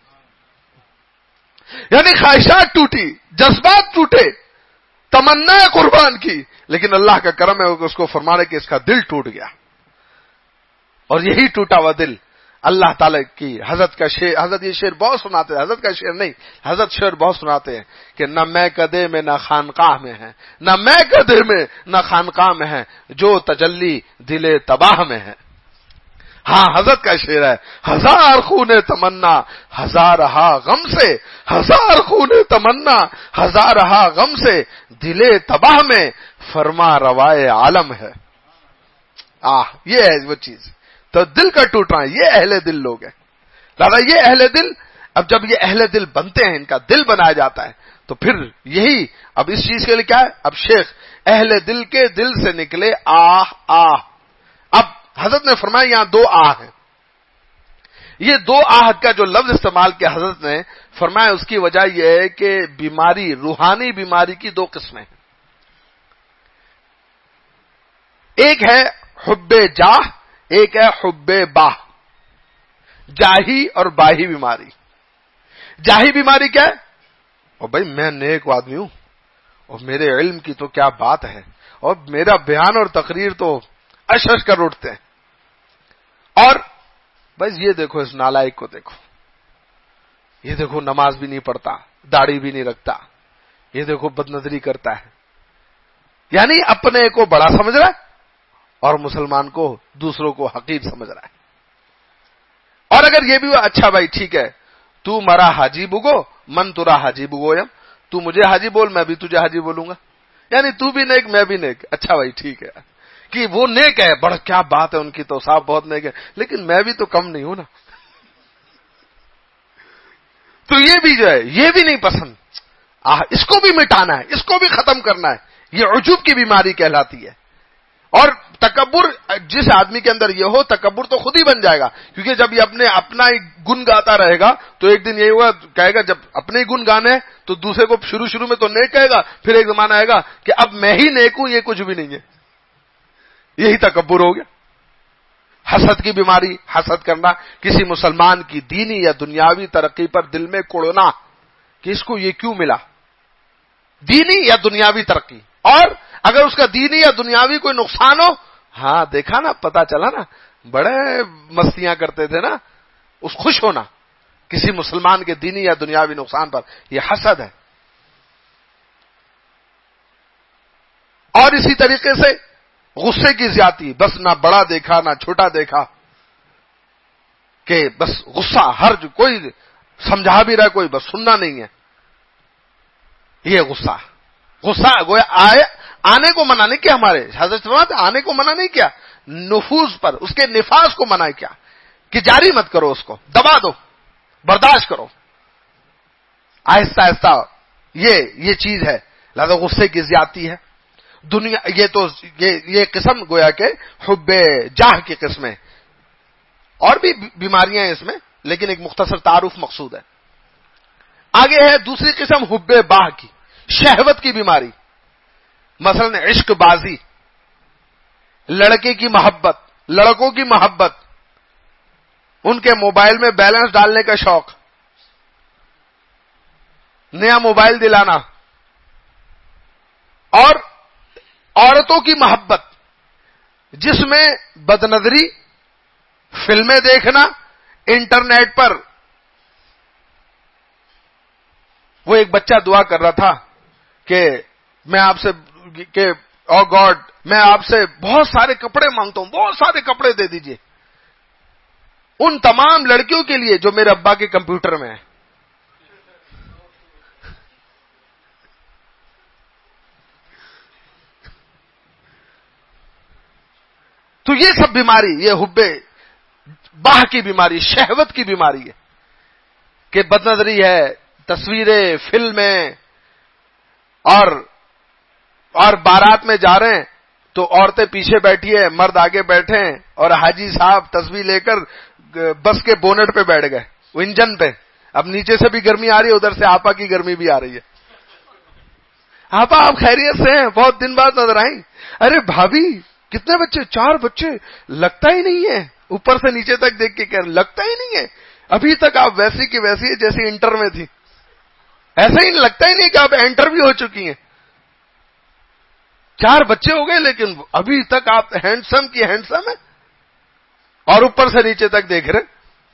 یعنی خواہشات ٹوٹی, جذبات ٹوٹے, تمنا قربان کی, لیکن اللہ کا کرم ہے کہ اس کو فرمانے کہ اس کا دل ٹوٹ گیا. اور یہی ٹوٹا ہوا دل اللہ تعالی کی حضرت کا شعر, حضرت یہ شعر بہت سناتے ہیں, حضرت کا شعر نہیں, حضرت شعر بہت سناتے ہیں کہ نہ میں کدے میں نہ خانقاہ میں ہے, نہ میں کدے میں نہ خانقاہ میں ہے, جو تجلی دل تباہ میں ہے. ہاں حضرت کا شعر ہے, ہزار خون تمنا ہزار ہا غم سے, ہزار خون تمنا ہزار ہا غم سے, دل تباہ میں فرما روائے عالم ہے. آہ یہ ہے وہ چیز. تو دل کا ٹوٹنا, یہ اہل دل لوگ ہیں. لہذا یہ اہل دل, اب جب یہ اہل دل بنتے ہیں, ان کا دل بنایا جاتا ہے, تو پھر یہی اب اس چیز کے لیے کیا ہے, اب شیخ اہل دل کے دل سے نکلے آہ آہ. اب حضرت نے فرمایا یہاں دو آہ ہیں. یہ دو آہ کا جو لفظ استعمال کیا حضرت نے فرمایا, اس کی وجہ یہ ہے کہ بیماری, روحانی بیماری کی دو قسمیں ہیں. ایک ہے حب جاہ, ایک ہے حب باہ. جاہی اور باہی بیماری. جاہی بیماری کیا ہے؟ اور بھائی میں نیک آدمی ہوں, اور میرے علم کی تو کیا بات ہے, اور میرا بیان اور تقریر تو اش اش کر اٹھتے ہیں, اور بس یہ دیکھو اس نالائق کو دیکھو, یہ دیکھو نماز بھی نہیں پڑھتا, داڑھی بھی نہیں رکھتا, یہ دیکھو بد نظری کرتا ہے. یعنی اپنے کو بڑا سمجھ رہا ہے اور مسلمان کو, دوسروں کو حقیر سمجھ رہا ہے. اور اگر یہ بھی ہوا, اچھا بھائی ٹھیک ہے, تو مرا حاجی بگو من ترا حاجی بگو یم, تو مجھے حاجی بول میں بھی تجھے حاجی بولوں گا, یعنی تو بھی نیک میں بھی نیک. اچھا بھائی ٹھیک ہے کہ وہ نیک ہے, بڑا کیا بات ہے ان کی, تو صاحب بہت نیک ہے, لیکن میں بھی تو کم نہیں ہوں نا. تو یہ بھی جو ہے یہ بھی نہیں پسند, آہ اس کو بھی مٹانا ہے, اس کو بھی ختم کرنا ہے. یہ عجوب کی بیماری کہلاتی ہے. اور تکبر جس آدمی کے اندر یہ ہو, تکبر تو خود ہی بن جائے گا, کیونکہ جب یہ اپنے اپنا ہی گن گاتا رہے گا تو ایک دن یہی ہوا کہے گا, جب اپنے ہی گن گانے تو دوسرے کو شروع شروع میں تو نیک کہے گا, پھر ایک زمانہ آئے گا کہ اب میں ہی نیک ہوں, یہ کچھ بھی نہیں ہے. یہی تکبر ہو گیا. حسد کی بیماری, حسد کرنا, کسی مسلمان کی دینی یا دنیاوی ترقی پر دل میں کوڑنا کہ اس کو یہ کیوں ملا, دینی یا دنیاوی ترقی. اور اگر اس کا دینی یا دنیاوی کوئی نقصان ہو, ہاں دیکھا نا, پتا چلا نا, بڑے مستیاں کرتے تھے نا, اس خوش ہونا کسی مسلمان کے دینی یا دنیاوی نقصان پر, یہ حسد ہے. اور اسی طریقے سے غصے کی زیادتی، بس نہ بڑا دیکھا نہ چھوٹا دیکھا، کہ بس غصہ ہر جو کوئی سمجھا بھی رہا کوئی بس سننا نہیں ہے. یہ غصہ غصہ گویا آئے آنے کو منع نہیں کیا، ہمارے حضرت فرماتے آنے کو منع نہیں کیا، نفوذ پر اس کے نفاذ کو منع کیا کہ جاری مت کرو، اس کو دبا دو، برداشت کرو آہستہ آہستہ. یہ یہ چیز ہے، لہذا غصے کی زیادتی ہے. دنیا یہ تو یہ یہ قسم گویا کہ حب جاہ کی قسمیں، اور بھی بیماریاں ہیں اس میں، لیکن ایک مختصر تعارف مقصود ہے. آگے ہے دوسری قسم حب باہ کی، شہوت کی بیماری. مثلا عشق بازی، لڑکے کی محبت، لڑکوں کی محبت، ان کے موبائل میں بیلنس ڈالنے کا شوق، نیا موبائل دلانا، اور عورتوں کی محبت جس میں بدنظری، فلمیں دیکھنا، انٹرنیٹ پر. وہ ایک بچہ دعا کر رہا تھا کہ میں آپ سے کہ او گاڈ میں آپ سے بہت سارے کپڑے مانگتا ہوں، بہت سارے کپڑے دے دیجئے ان تمام لڑکیوں کے لیے جو میرے ابا کے کمپیوٹر میں ہیں. تو یہ سب بیماری، یہ حب باہ کی بیماری، شہوت کی بیماری ہے کہ بدنظری ہے، تصویریں، فلمیں، اور اور بارات میں جا رہے ہیں تو عورتیں پیچھے بیٹھی ہیں، مرد آگے بیٹھے ہیں، اور حاجی صاحب تصویر لے کر بس کے بونٹ پہ بیٹھ گئے، وہ انجن پہ. اب نیچے سے بھی گرمی آ رہی ہے، ادھر سے آپا کی گرمی بھی آ رہی ہے. آپا آپ خیریت سے ہیں؟ بہت دن بعد نظر آئیں. ارے بھابھی کتنے بچے؟ چار بچے. لگتا ہی نہیں ہے، اوپر سے نیچے تک دیکھ کے کہہ لگتا ہی نہیں ہے، ابھی تک آپ ویسی کی ویسی جیسی انٹر میں تھی. ایسا ہی لگتا ہی نہیں کہ آپ انٹر بھی ہو چکی ہیں. چار بچے ہو گئے لیکن ابھی تک آپ ہینڈسم کی ہینڈسم ہے، اور اوپر سے نیچے تک دیکھ رہے،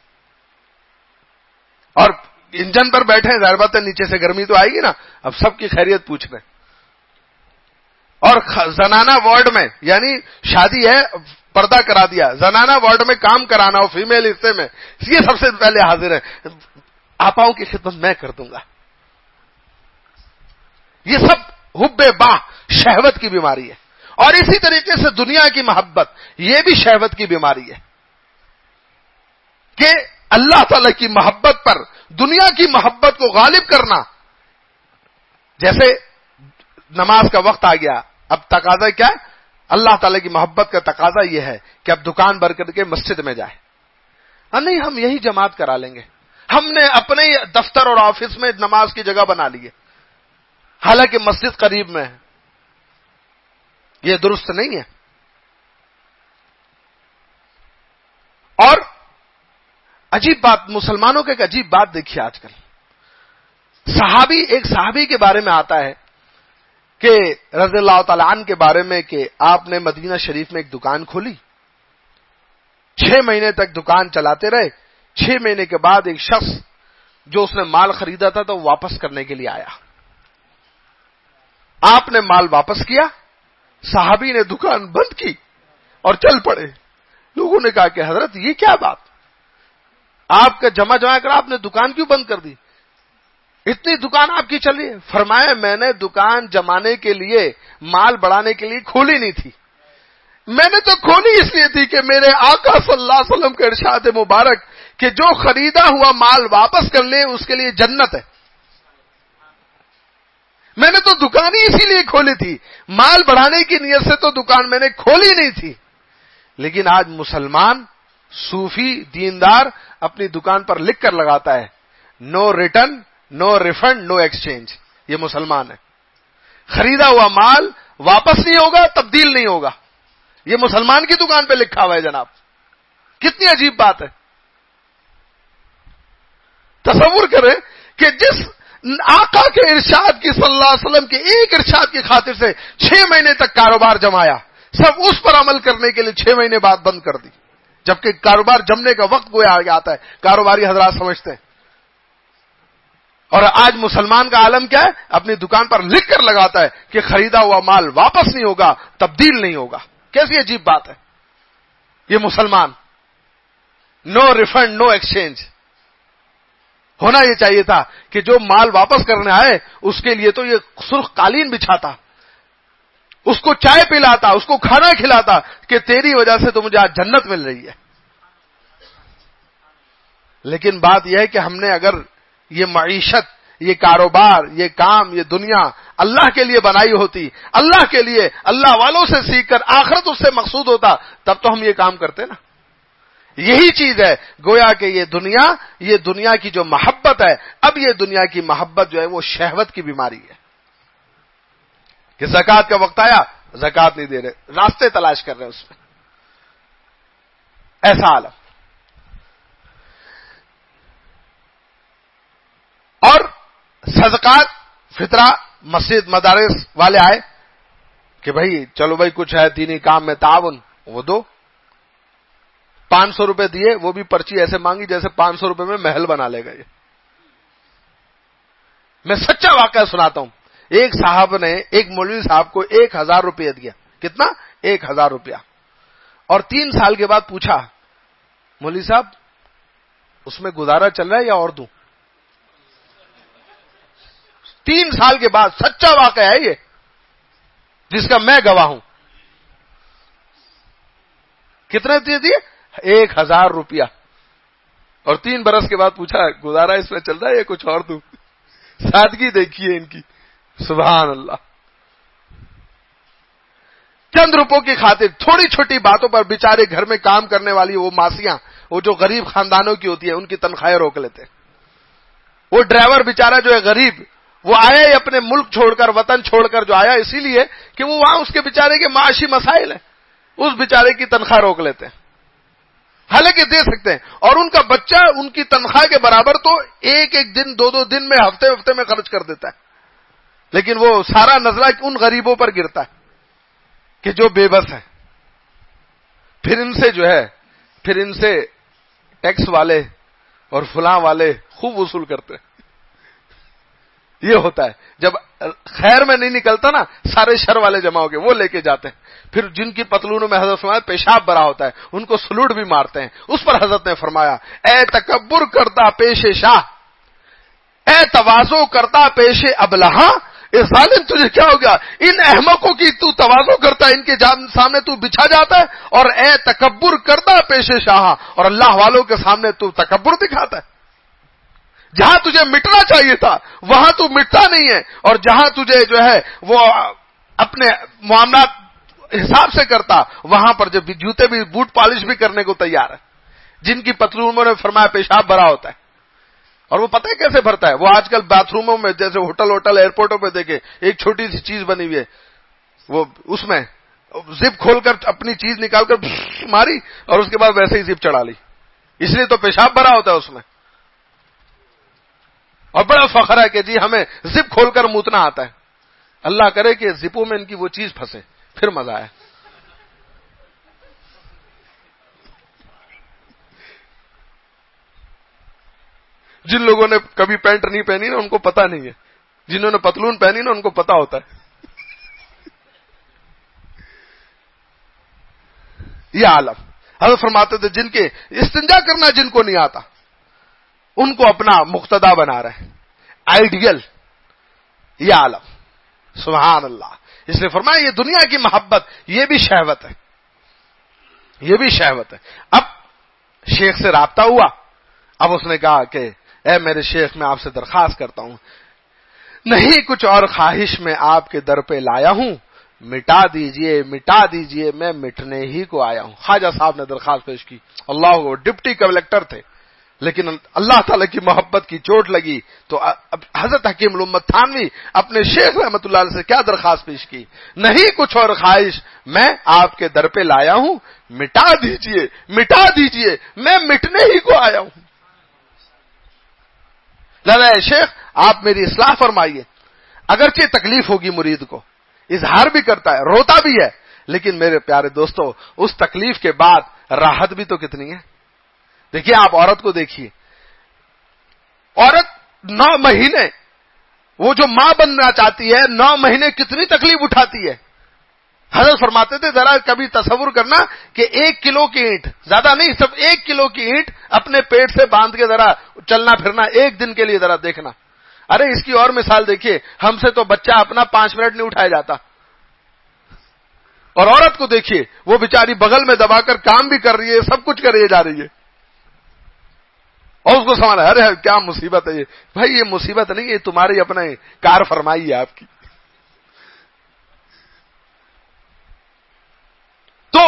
اور انجن پر بیٹھے ہیں. ظاہر بات ہے نیچے سے گرمی تو آئے گی نا. اب سب کی خیریت پوچھ رہے ہیں. اور زنانہ وارڈ میں، یعنی شادی ہے پردہ کرا دیا، زنانہ وارڈ میں کام کرانا ہو فیمیل حصے میں، یہ سب سے پہلے حاضر ہے. آپاؤں کی خدمت میں کر دوں گا. یہ سب حب باہ، شہوت کی بیماری ہے. اور اسی طریقے سے دنیا کی محبت، یہ بھی شہوت کی بیماری ہے کہ اللہ تعالی کی محبت پر دنیا کی محبت کو غالب کرنا. جیسے نماز کا وقت آ گیا، اب تقاضا کیا ہے؟ اللہ تعالی کی محبت کا تقاضا یہ ہے کہ اب دکان بند کر کے مسجد میں جائے. نہیں ہم یہی جماعت کرا لیں گے، ہم نے اپنے دفتر اور آفس میں نماز کی جگہ بنا لی ہے، حالانکہ مسجد قریب میں ہے. یہ درست نہیں ہے. اور عجیب بات، مسلمانوں کے ایک عجیب بات دیکھیے آج کل. صحابی، ایک صحابی کے بارے میں آتا ہے کہ رضی اللہ تعالی عنہ کے بارے میں کہ آپ نے مدینہ شریف میں ایک دکان کھولی، چھ مہینے تک دکان چلاتے رہے. چھ مہینے کے بعد ایک شخص جو اس نے مال خریدا تھا تو واپس کرنے کے لیے آیا. آپ نے مال واپس کیا، صحابی نے دکان بند کی اور چل پڑے. لوگوں نے کہا کہ حضرت یہ کیا بات، آپ کا جمع جمع کر آپ نے دکان کیوں بند کر دی؟ اتنی دکان آپ کی چل رہی ہے. فرمایا میں نے دکان جمانے کے لیے، مال بڑھانے کے لیے کھولی نہیں تھی، میں نے تو کھولی اس لیے تھی کہ میرے آقا صلی اللہ علیہ وسلم کے ارشاد مبارک کہ جو خریدا ہوا مال واپس کر لے اس کے لیے جنت ہے. میں نے تو دکان ہی اسی لیے کھولی تھی، مال بڑھانے کی نیت سے تو دکان میں نے کھولی نہیں تھی. لیکن آج مسلمان صوفی دیندار اپنی دکان پر لکھ کر لگاتا ہے no return, no refund, no exchange. یہ مسلمان ہے. خریدا ہوا مال واپس نہیں ہوگا، تبدیل نہیں ہوگا. یہ مسلمان کی دکان پہ لکھا ہوا ہے جناب. کتنی عجیب بات ہے. تصور کریں کہ جس آقا کے ارشاد کی صلی اللہ علیہ وسلم کے ایک ارشاد کی خاطر سے چھ مہینے تک کاروبار جمایا، سب اس پر عمل کرنے کے لیے چھ مہینے بعد بند کر دی، جبکہ کاروبار جمنے کا وقت گویا آگے آتا ہے، کاروباری حضرات سمجھتے ہیں. اور آج مسلمان کا عالم کیا ہے؟ اپنی دکان پر لکھ کر لگاتا ہے کہ خریدا ہوا مال واپس نہیں ہوگا، تبدیل نہیں ہوگا. کیسی عجیب بات ہے یہ مسلمان. No refund no exchange. ہونا یہ چاہیے تھا کہ جو مال واپس کرنے آئے اس کے لیے تو یہ سرخ قالین بچھاتا, اس کو چائے پلاتا, اس کو کھانا کھلاتا کہ تیری وجہ سے تو مجھے آج جنت مل رہی ہے. لیکن بات یہ ہے کہ ہم نے اگر یہ معیشت, یہ کاروبار, یہ کام, یہ دنیا اللہ کے لیے بنائی ہوتی, اللہ کے لیے, اللہ والوں سے سیکھ کر آخرت اس سے مقصود ہوتا, تب تو ہم یہ کام کرتے نا. یہی چیز ہے گویا کہ یہ دنیا, یہ دنیا کی جو محبت ہے, اب یہ دنیا کی محبت جو ہے وہ شہوت کی بیماری ہے کہ زکات کا وقت آیا زکات نہیں دے رہے, راستے تلاش کر رہے ہیں اس میں. ایسا عالم. اور صدقات فطرہ مسجد مدارس والے آئے کہ بھائی چلو بھائی کچھ ہے دینی کام میں تعاون, وہ دو. پانچ سو روپے دیے, وہ بھی پرچی ایسے مانگی جیسے پانچ سو روپے میں محل بنا لے گا. یہ میں سچا واقعہ سناتا ہوں. ایک صاحب نے ایک مولوی صاحب کو ایک ہزار روپیہ دیا. کتنا؟ ایک ہزار روپیہ. اور تین سال کے بعد پوچھا مولوی صاحب اس میں گزارا چل رہا ہے یا اور دوں؟ تین سال کے بعد. سچا واقعہ ہے یہ, جس کا میں گواہ ہوں. کتنے دیے دیے؟ ایک ہزار روپیہ. اور تین برس کے بعد پوچھا گزارا اس میں چل رہا ہے یا کچھ اور دوں؟ سادگی دیکھیے ان کی, سبحان اللہ. چند روپوں کی خاطر تھوڑی چھوٹی باتوں پر بیچارے گھر میں کام کرنے والی وہ ماسیاں, وہ جو غریب خاندانوں کی ہوتی ہیں, ان کی تنخواہیں روک لیتے. وہ ڈرائیور بیچارہ جو ہے غریب, وہ آیا ہی اپنے ملک چھوڑ کر, وطن چھوڑ کر جو آیا اسی لیے کہ وہ وہاں اس کے بیچارے کے معاشی مسائل ہیں, اس بیچارے کی تنخواہ روک لیتے ہیں. حالانکہ دے سکتے ہیں. اور ان کا بچہ ان کی تنخواہ کے برابر تو ایک ایک دن, دو دو دن میں, ہفتے ہفتے میں خرچ کر دیتا ہے. لیکن وہ سارا نظرہ ان غریبوں پر گرتا ہے کہ جو بے بس ہیں. پھر ان سے جو ہے پھر ان سے ٹیکس والے اور فلاں والے خوب وصول کرتے ہیں. یہ ہوتا ہے جب خیر میں نہیں نکلتا نا, سارے شر والے جمع ہو گئے, وہ لے کے جاتے ہیں. پھر جن کی پتلونوں میں حضرت فرمایا پیشاب بھرا ہوتا ہے, ان کو سلوٹ بھی مارتے ہیں. اس پر حضرت نے فرمایا اے تکبر کرتا پیش شاہ, اے تواضع کرتا پیش ابلہا, اے ظالم تجھے کیا ہو گیا؟ ان احمقوں کی تو تواضع کرتا ہے, ان کے سامنے تو بچھا جاتا ہے, اور اے تکبر کرتا پیش شاہ, اور اللہ والوں کے سامنے تو تکبر دکھاتا ہے. جہاں تجھے مٹنا چاہیے تھا وہاں تو مٹتا نہیں ہے, اور جہاں تجھے جو ہے وہ اپنے معاملات حساب سے کرتا, وہاں پر جب جوتے بھی بوٹ پالش بھی کرنے کو تیار ہے. جن کی پتلونوں نے فرمایا پیشاب بھرا ہوتا ہے, اور وہ پتہ ہے کیسے بھرتا ہے؟ وہ آج کل باتھ روموں میں جیسے ہوٹل ہوٹل ایئرپورٹوں پہ دیکھے ایک چھوٹی سی چیز بنی ہوئی ہے, وہ اس میں زپ کھول کر اپنی چیز نکال کر ماری اور اس کے بعد ویسے ہی زپ چڑھا لی, اس لیے تو پیشاب بھرا ہوتا ہے اس میں. اور بڑا فخر ہے کہ جی ہمیں زپ کھول کر موتنا آتا ہے. اللہ کرے کہ زپوں میں ان کی وہ چیز پھنسے, پھر مزہ آئے. جن لوگوں نے کبھی پینٹ نہیں پہنی نا ان کو پتا نہیں ہے, جنہوں نے پتلون پہنی نا ان کو پتا ہوتا ہے. یہ عالم حضرت فرماتے تھے جن کے استنجا کرنا جن کو نہیں آتا ان کو اپنا مقتدا بنا رہے ہیں, آئیڈیل. یہ عالم, سبحان اللہ. اس لیے فرمایا یہ دنیا کی محبت یہ بھی شہوت ہے, یہ بھی شہوت ہے. اب شیخ سے رابطہ ہوا, اب اس نے کہا کہ اے میرے شیخ میں آپ سے درخواست کرتا ہوں, نہیں کچھ اور خواہش میں آپ کے در پہ لایا ہوں, مٹا دیجئے مٹا دیجئے میں مٹنے ہی کو آیا ہوں. خواجہ صاحب نے درخواست پیش کی. اللہ, ڈپٹی کلکٹر تھے, لیکن اللہ تعالیٰ کی محبت کی چوٹ لگی تو اب حضرت حکیم الامت تھانوی اپنے شیخ رحمت اللہ علیہ سے کیا درخواست پیش کی؟ نہیں کچھ اور خواہش میں آپ کے در پہ لایا ہوں, مٹا دیجئے مٹا دیجئے میں مٹنے ہی کو آیا ہوں. لہذا شیخ آپ میری اصلاح فرمائیے. اگرچہ تکلیف ہوگی مرید کو, اظہار بھی کرتا ہے, روتا بھی ہے, لیکن میرے پیارے دوستو اس تکلیف کے بعد راحت بھی تو کتنی ہے. دیکھیے آپ عورت کو دیکھیے, عورت نو مہینے وہ جو ماں بننا چاہتی ہے, نو مہینے کتنی تکلیف اٹھاتی ہے. حضرت فرماتے تھے ذرا کبھی تصور کرنا کہ ایک کلو کی اینٹ، زیادہ نہیں، صرف ایک کلو کی اینٹ اپنے پیٹ سے باندھ کے ذرا چلنا پھرنا ایک دن کے لیے ذرا دیکھنا. ارے اس کی اور مثال دیکھیے، ہم سے تو بچہ اپنا پانچ منٹ نہیں اٹھایا جاتا، اور عورت کو دیکھیے وہ بیچاری بغل میں دبا کر کام بھی کر رہی ہے، سب کچھ کر رہی جا رہی ہے، اور اس کو سمجھ ارے کیا مصیبت ہے یہ. بھائی یہ مصیبت نہیں، یہ تمہاری اپنے کار فرمائی ہے آپ کی. تو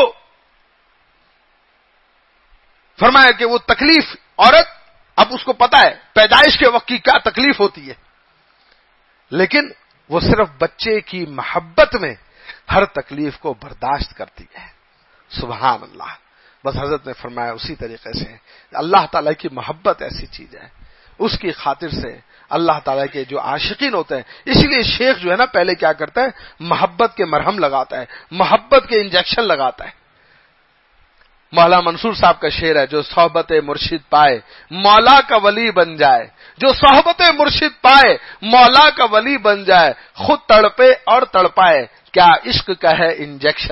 فرمایا کہ وہ تکلیف عورت، اب اس کو پتا ہے پیدائش کے وقت کی کیا تکلیف ہوتی ہے، لیکن وہ صرف بچے کی محبت میں ہر تکلیف کو برداشت کرتی ہے. سبحان اللہ. بس حضرت نے فرمایا اسی طریقے سے اللہ تعالیٰ کی محبت ایسی چیز ہے، اس کی خاطر سے اللہ تعالیٰ کے جو عاشقین ہوتے ہیں، اسی لیے شیخ جو ہے نا پہلے کیا کرتا ہے، محبت کے مرہم لگاتا ہے، محبت کے انجیکشن لگاتا ہے. مولانا منصور صاحب کا شعر ہے، جو صحبت مرشد پائے مولا کا ولی بن جائے، جو صحبت مرشد پائے مولا کا ولی بن جائے، خود تڑپے اور تڑپائے کیا عشق کا ہے انجیکشن.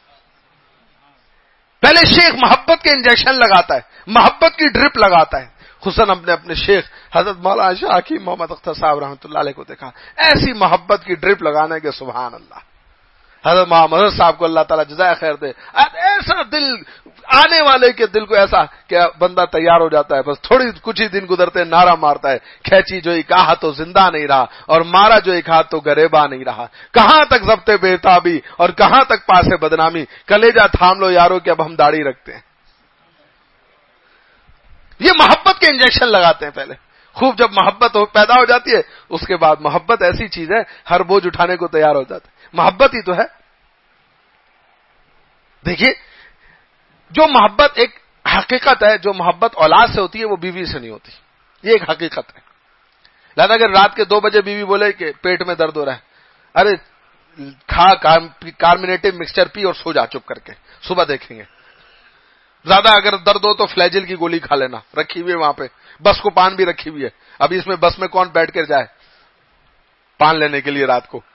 پہلے شیخ محبت کے انجیکشن لگاتا ہے، محبت کی ڈرپ لگاتا ہے. حسن اپنے اپنے شیخ حضرت مولانا شاہ حکیم محمد اختر صاحب رحمۃ اللہ علیہ کو دیکھا ایسی محبت کی ڈرپ لگانے کے، سبحان اللہ. حضرت محمد صاحب کو اللہ تعالیٰ جزائے خیر دے، ایسا دل آنے والے کے دل کو ایسا کہ بندہ تیار ہو جاتا ہے، بس تھوڑی کچھ ہی دن گزرتے نعرہ مارتا ہے، کھینچی جو ایک ہاتھ تو زندہ نہیں رہا اور مارا جو ایک ہاتھ تو گریباں نہیں رہا. کہاں تک ضبط بےتابی اور کہاں تک پاسے بدنامی، کلیجہ تھام لو یارو کہ اب ہم داڑھی رکھتے ہیں. یہ محبت کے انجیکشن لگاتے ہیں پہلے. خوب جب محبت پیدا ہو جاتی ہے اس کے بعد محبت ایسی چیز ہے ہر بوجھ اٹھانے کو تیار ہو جاتا ہے. محبت ہی تو ہے. دیکھیے جو محبت ایک حقیقت ہے، جو محبت اولاد سے ہوتی ہے وہ بیوی سے نہیں ہوتی، یہ ایک حقیقت ہے. لہذا اگر رات کے دو بجے بیوی بولے کہ پیٹ میں درد ہو رہا ہے، ارے کھا کاربونیٹڈ مکسچر پی اور سو جا چپ کر کے، صبح دیکھیں گے. زیادہ اگر درد ہو تو فلیجل کی گولی کھا لینا، رکھی ہوئی ہے وہاں پہ. بس کو پان بھی رکھی ہوئی ہے، ابھی اس میں بس میں کون بیٹھ کر جائے پان لینے کے لیے رات کو.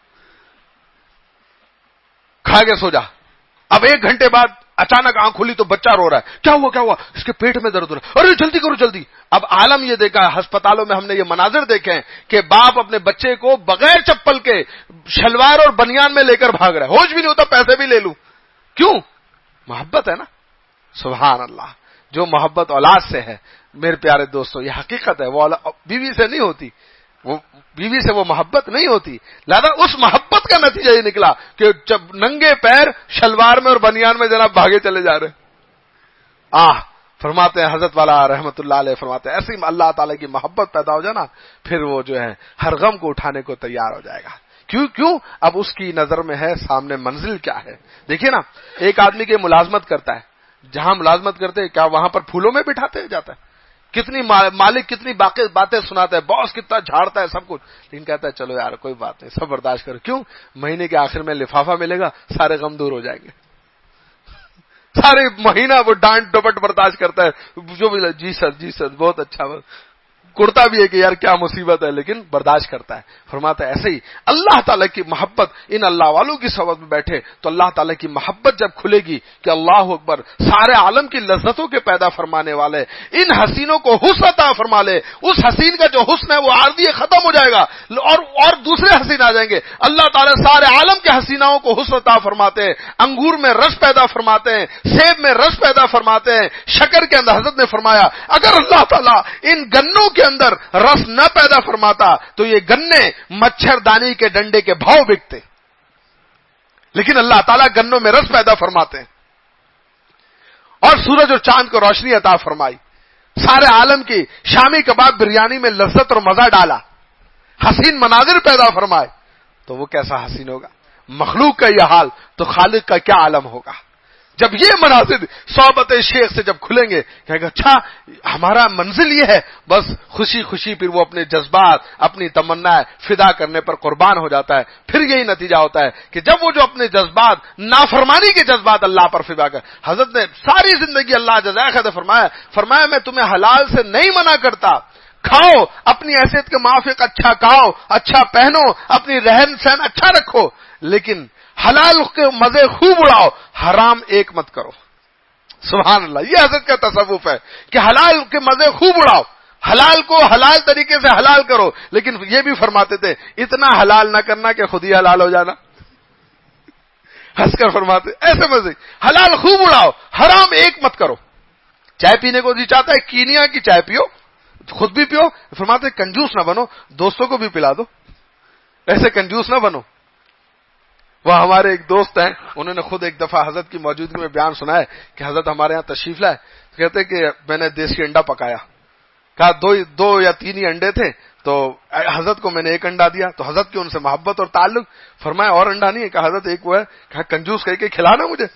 کھا کے سو جا. اب ایک گھنٹے بعد اچانک آنکھ کھلی تو بچہ رو رہا ہے، کیا ہوا کیا ہوا، اس کے پیٹ میں درد ہو رہا ہے، ارے جلدی کرو جلدی. اب عالم یہ دیکھا ہے، ہسپتالوں میں ہم نے یہ مناظر دیکھے ہیں کہ باپ اپنے بچے کو بغیر چپل کے شلوار اور بنیان میں لے کر بھاگ رہا ہے، ہوش بھی نہیں ہوتا پیسے بھی لے لوں. کیوں؟ محبت ہے نا. سبحان اللہ. جو محبت اولاد سے ہے میرے پیارے دوستوں، یہ حقیقت ہے، وہ بیوی سے نہیں ہوتی، وہ بیوی سے وہ محبت نہیں ہوتی. لہذا اس محبت کا نتیجہ یہ نکلا کہ جب ننگے پیر شلوار میں اور بنیان میں جناب بھاگے چلے جا رہے. آہ فرماتے ہیں حضرت والا رحمت اللہ علیہ، فرماتے ہیں ایسی اللہ تعالی کی محبت پیدا ہو جائے نا، پھر وہ جو ہے ہر غم کو اٹھانے کو تیار ہو جائے گا. کیوں کیوں اب اس کی نظر میں ہے سامنے منزل کیا ہے. دیکھیے نا، ایک آدمی کی ملازمت کرتا ہے، جہاں ملازمت کرتے کیا وہاں پر پھولوں میں بٹھاتے جاتا ہے، کتنی مالک کتنی باتیں سناتا ہے، باس کتنا جھاڑتا ہے سب کچھ، لیکن کہتا ہے چلو یار کوئی بات نہیں، سب برداشت کرو. کیوں؟ مہینے کے آخر میں لفافہ ملے گا، سارے غم دور ہو جائیں گے. سارے مہینہ وہ ڈانٹ ڈپٹ برداشت کرتا ہے، جو بھی جی سر جی سر بہت اچھا، کرتا بھی ہے کہ یار کیا مصیبت ہے، لیکن برداشت کرتا ہے. فرماتا ہے ایسے ہی اللہ تعالیٰ کی محبت ان اللہ والوں کی صحبت میں بیٹھے تو اللہ تعالیٰ کی محبت جب کھلے گی کہ اللہ اکبر، سارے عالم کی لذتوں کے پیدا فرمانے والے ان حسینوں کو حسن عطا فرما لے. اس حسین کا جو حسن ہے وہ عارضی ختم ہو جائے گا اور اور دوسرے حسین آ جائیں گے. اللہ تعالیٰ سارے عالم کے حسیناؤں کو حسن عطا فرماتے ہیں، انگور میں رس پیدا فرماتے ہیں، سیب میں رس پیدا فرماتے ہیں، شکر کے اندر. حضرت نے فرمایا اگر اللہ تعالیٰ ان گنوں کے اندر رس نہ پیدا فرماتا تو یہ گنے مچھردانی کے ڈنڈے کے بھاؤ بکتے، لیکن اللہ تعالیٰ گنوں میں رس پیدا فرماتے ہیں اور سورج اور چاند کو روشنی عطا فرمائی. سارے عالم کی شامی کباب بریانی میں لذت اور مزہ ڈالا، حسین مناظر پیدا فرمائے. تو وہ کیسا حسین ہوگا؟ مخلوق کا یہ حال تو خالق کا کیا عالم ہوگا. جب یہ مناظر صحبت شیخ سے جب کھلیں گے کہے گا اچھا ہمارا منزل یہ ہے، بس خوشی خوشی پھر وہ اپنے جذبات اپنی تمنا فدا کرنے پر قربان ہو جاتا ہے. پھر یہی نتیجہ ہوتا ہے کہ جب وہ جو اپنے جذبات نافرمانی کے جذبات اللہ پر فدا کر. حضرت نے ساری زندگی اللہ جزائے خیر فرمایا فرمایا میں تمہیں حلال سے نہیں منع کرتا، کھاؤ، اپنی حیثیت کے موافق اچھا کھاؤ، اچھا پہنو، اپنی رہن سہن اچھا رکھو، لیکن حلال کے مزے خوب اڑاؤ، حرام ایک مت کرو. سبحان اللہ، یہ حضرت کا تصوف ہے کہ حلال کے مزے خوب اڑاؤ، حلال کو حلال طریقے سے حلال کرو. لیکن یہ بھی فرماتے تھے اتنا حلال نہ کرنا کہ خود ہی حلال ہو جانا. ہنس کر فرماتے ایسے مزے، حلال خوب اڑاؤ، حرام ایک مت کرو. چائے پینے کو جی چاہتا ہے کینیا کی چائے پیو، خود بھی پیو. فرماتے کنجوس نہ بنو، دوستوں کو بھی پلا دو، ایسے کنجوس نہ بنو. وہ ہمارے ایک دوست ہیں، انہوں نے خود ایک دفعہ حضرت کی موجودگی میں بیان سنا ہے کہ حضرت ہمارے یہاں تشریف لائے، کہتے کہ میں نے دیسی انڈا پکایا، کہا دو دو یا تین ہی انڈے تھے تو حضرت کو میں نے ایک انڈا دیا، تو حضرت کی ان سے محبت اور تعلق. فرمایا اور انڈا نہیں ہے؟ کہا حضرت ایک وہ ہے. کہا کنجوس کہہ کے کھلانا مجھے.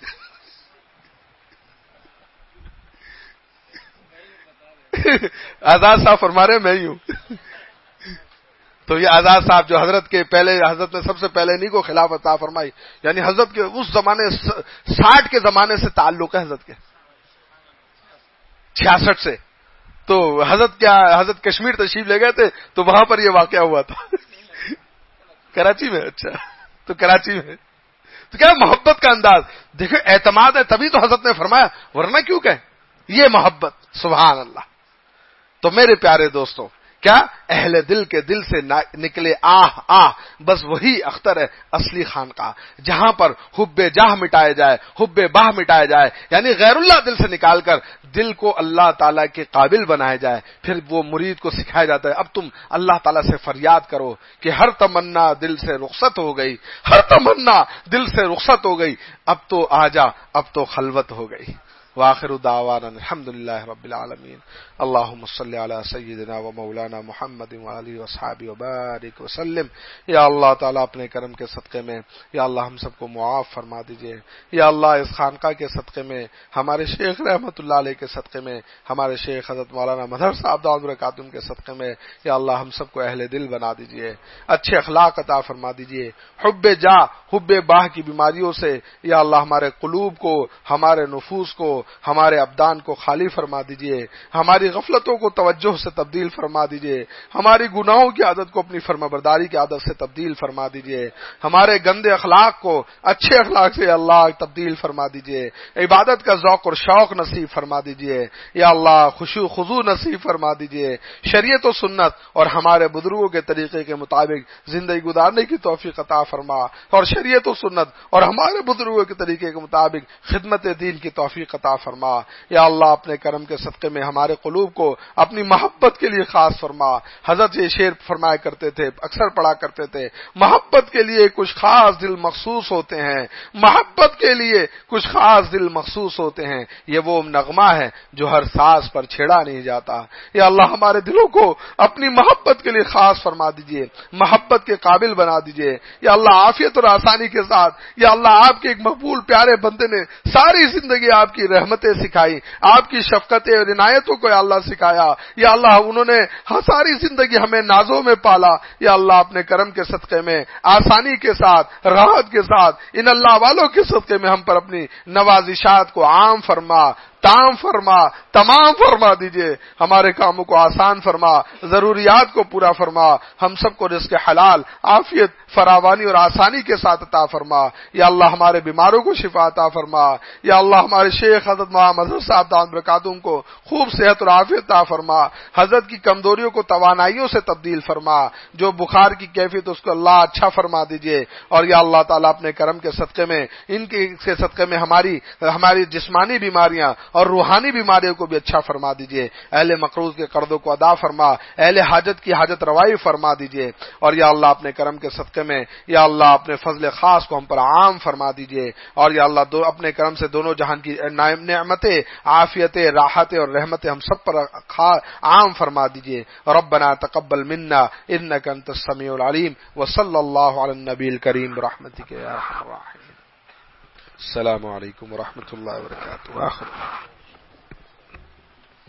آزاد صاحب فرما رہے میں ہی ہوں. تو یہ آزاد صاحب جو حضرت کے پہلے، حضرت نے سب سے پہلے انہیں کو خلافت عطا فرمائی، یعنی حضرت کے اس زمانے ساٹھ کے زمانے سے تعلق ہے حضرت کے، چھیاسٹھ سے. تو حضرت کیا حضرت کشمیر تشریف لے گئے تھے تو وہاں پر یہ واقعہ ہوا تھا. کراچی میں؟ اچھا، تو کراچی میں. تو کیا محبت کا انداز دیکھو، اعتماد ہے تبھی تو حضرت نے فرمایا، ورنہ کیوں کہ یہ محبت. سبحان اللہ. تو میرے پیارے دوستوں، کیا اہل دل کے دل سے نکلے آہ آہ، بس وہی اختر ہے اصلی خانقاہ، جہاں پر حب جاہ مٹائے جائے، حب باہ مٹائے جائے، یعنی غیر اللہ دل سے نکال کر دل کو اللہ تعالیٰ کے قابل بنایا جائے. پھر وہ مرید کو سکھایا جاتا ہے اب تم اللہ تعالیٰ سے فریاد کرو کہ ہر تمنا دل سے رخصت ہو گئی، ہر تمنا دل سے رخصت ہو گئی، اب تو آجا، اب تو خلوت ہو گئی. وآخر دعوانا الحمدللہ رب العالمین. اللہم صلی علی سیدنا و مولانا محمد وآلہ وصحابہ وبارک وسلم. یا اللہ تعالیٰ اپنے کرم کے صدقے میں یا اللہ ہم سب کو معاف فرما دیجئے. یا اللہ اس خانقاہ کے صدقے میں، ہمارے شیخ رحمت اللہ علیہ کے صدقے میں، ہمارے شیخ حضرت مولانا مظہر صاحب دامت برکاتہم کے صدقے میں یا اللہ ہم سب کو اہل دل بنا دیجئے، اچھے اخلاق عطا فرما دیجئے. حب جا، حب باہ کی بیماریوں سے یا اللہ ہمارے قلوب کو، ہمارے نفوس کو، ہمارے ابدان کو خالی فرما دیجئے. ہماری غفلتوں کو توجہ سے تبدیل فرما دیجئے. ہماری گناہوں کی عادت کو اپنی فرما برداری کی عادت سے تبدیل فرما دیجئے. ہمارے گندے اخلاق کو اچھے اخلاق سے اللہ تبدیل فرما دیجئے. عبادت کا ذوق اور شوق نصیب فرما دیجئے. یا اللہ خشوع خضوع نصیب فرما دیجئے. شریعت و سنت اور ہمارے بزرگوں کے طریقے کے مطابق زندگی گزارنے کی توفیق عطا فرما، اور شریعت و سنت اور ہمارے بزرگوں کے طریقے کے مطابق خدمت دین کی توفیق عطا فرما. یا اللہ اپنے کرم کے صدقے میں ہمارے قلوب کو اپنی محبت کے لیے خاص فرما. حضرت یہ شعر فرمایا کرتے تھے، اکثر پڑھا کرتے تھے، محبت کے لیے کچھ خاص دل مخصوص ہوتے ہیں، محبت کے لیے کچھ خاص دل مخصوص ہوتے ہیں، یہ وہ نغمہ ہے جو ہر ساز پر چھیڑا نہیں جاتا. یا اللہ ہمارے دلوں کو اپنی محبت کے لیے خاص فرما دیجئے، محبت کے قابل بنا دیجئے. یا اللہ عافیت اور آسانی کے ساتھ، یا اللہ آپ کے ایک مقبول پیارے بندے نے ساری زندگی آپ کی رحمتیں سکھائی، آپ کی شفقتیں اور عنایتوں کو یا اللہ سکھایا. یا اللہ انہوں نے ساری زندگی ہمیں نازوں میں پالا. یا اللہ اپنے کرم کے صدقے میں آسانی کے ساتھ، راحت کے ساتھ، ان اللہ والوں کے صدقے میں ہم پر اپنی نوازشات کو عام فرما، تام فرما، تمام فرما دیجئے. ہمارے کاموں کو آسان فرما، ضروریات کو پورا فرما، ہم سب کو رزق حلال، عافیت، فراوانی اور آسانی کے ساتھ عطا فرما. یا اللہ ہمارے بیماروں کو شفا عطا فرما. یا اللہ ہمارے شیخ حضرت محمد صاحب دامت برکاتہم کو خوب صحت اور عافیت عطا فرما. حضرت کی کمزوریوں کو توانائیوں سے تبدیل فرما. جو بخار کی کیفیت اس کو اللہ اچھا فرما دیجئے. اور یا اللہ تعالیٰ اپنے کرم کے صدقے میں، ان کے صدقے میں ہماری ہماری جسمانی بیماریاں اور روحانی بیماریوں کو بھی اچھا فرما دیجئے. اہل مقروض کے قرضوں کو ادا فرما، اہل حاجت کی حاجت روائی فرما دیجئے. اور یا اللہ اپنے کرم کے صدقے میں یا اللہ اپنے فضل خاص کو ہم پر عام فرما دیجئے. اور یا اللہ دو اپنے کرم سے دونوں جہان کی نعمتیں، عافیتیں، راحتیں اور رحمتیں ہم سب پر عام فرما دیجئے. ربنا تقبل منا انک انت السمیع العلیم وصلی اللہ علی النبی الکریم برحمتک یا ارحم الراحمین. السلام علیکم ورحمۃ اللہ وبرکاتہ.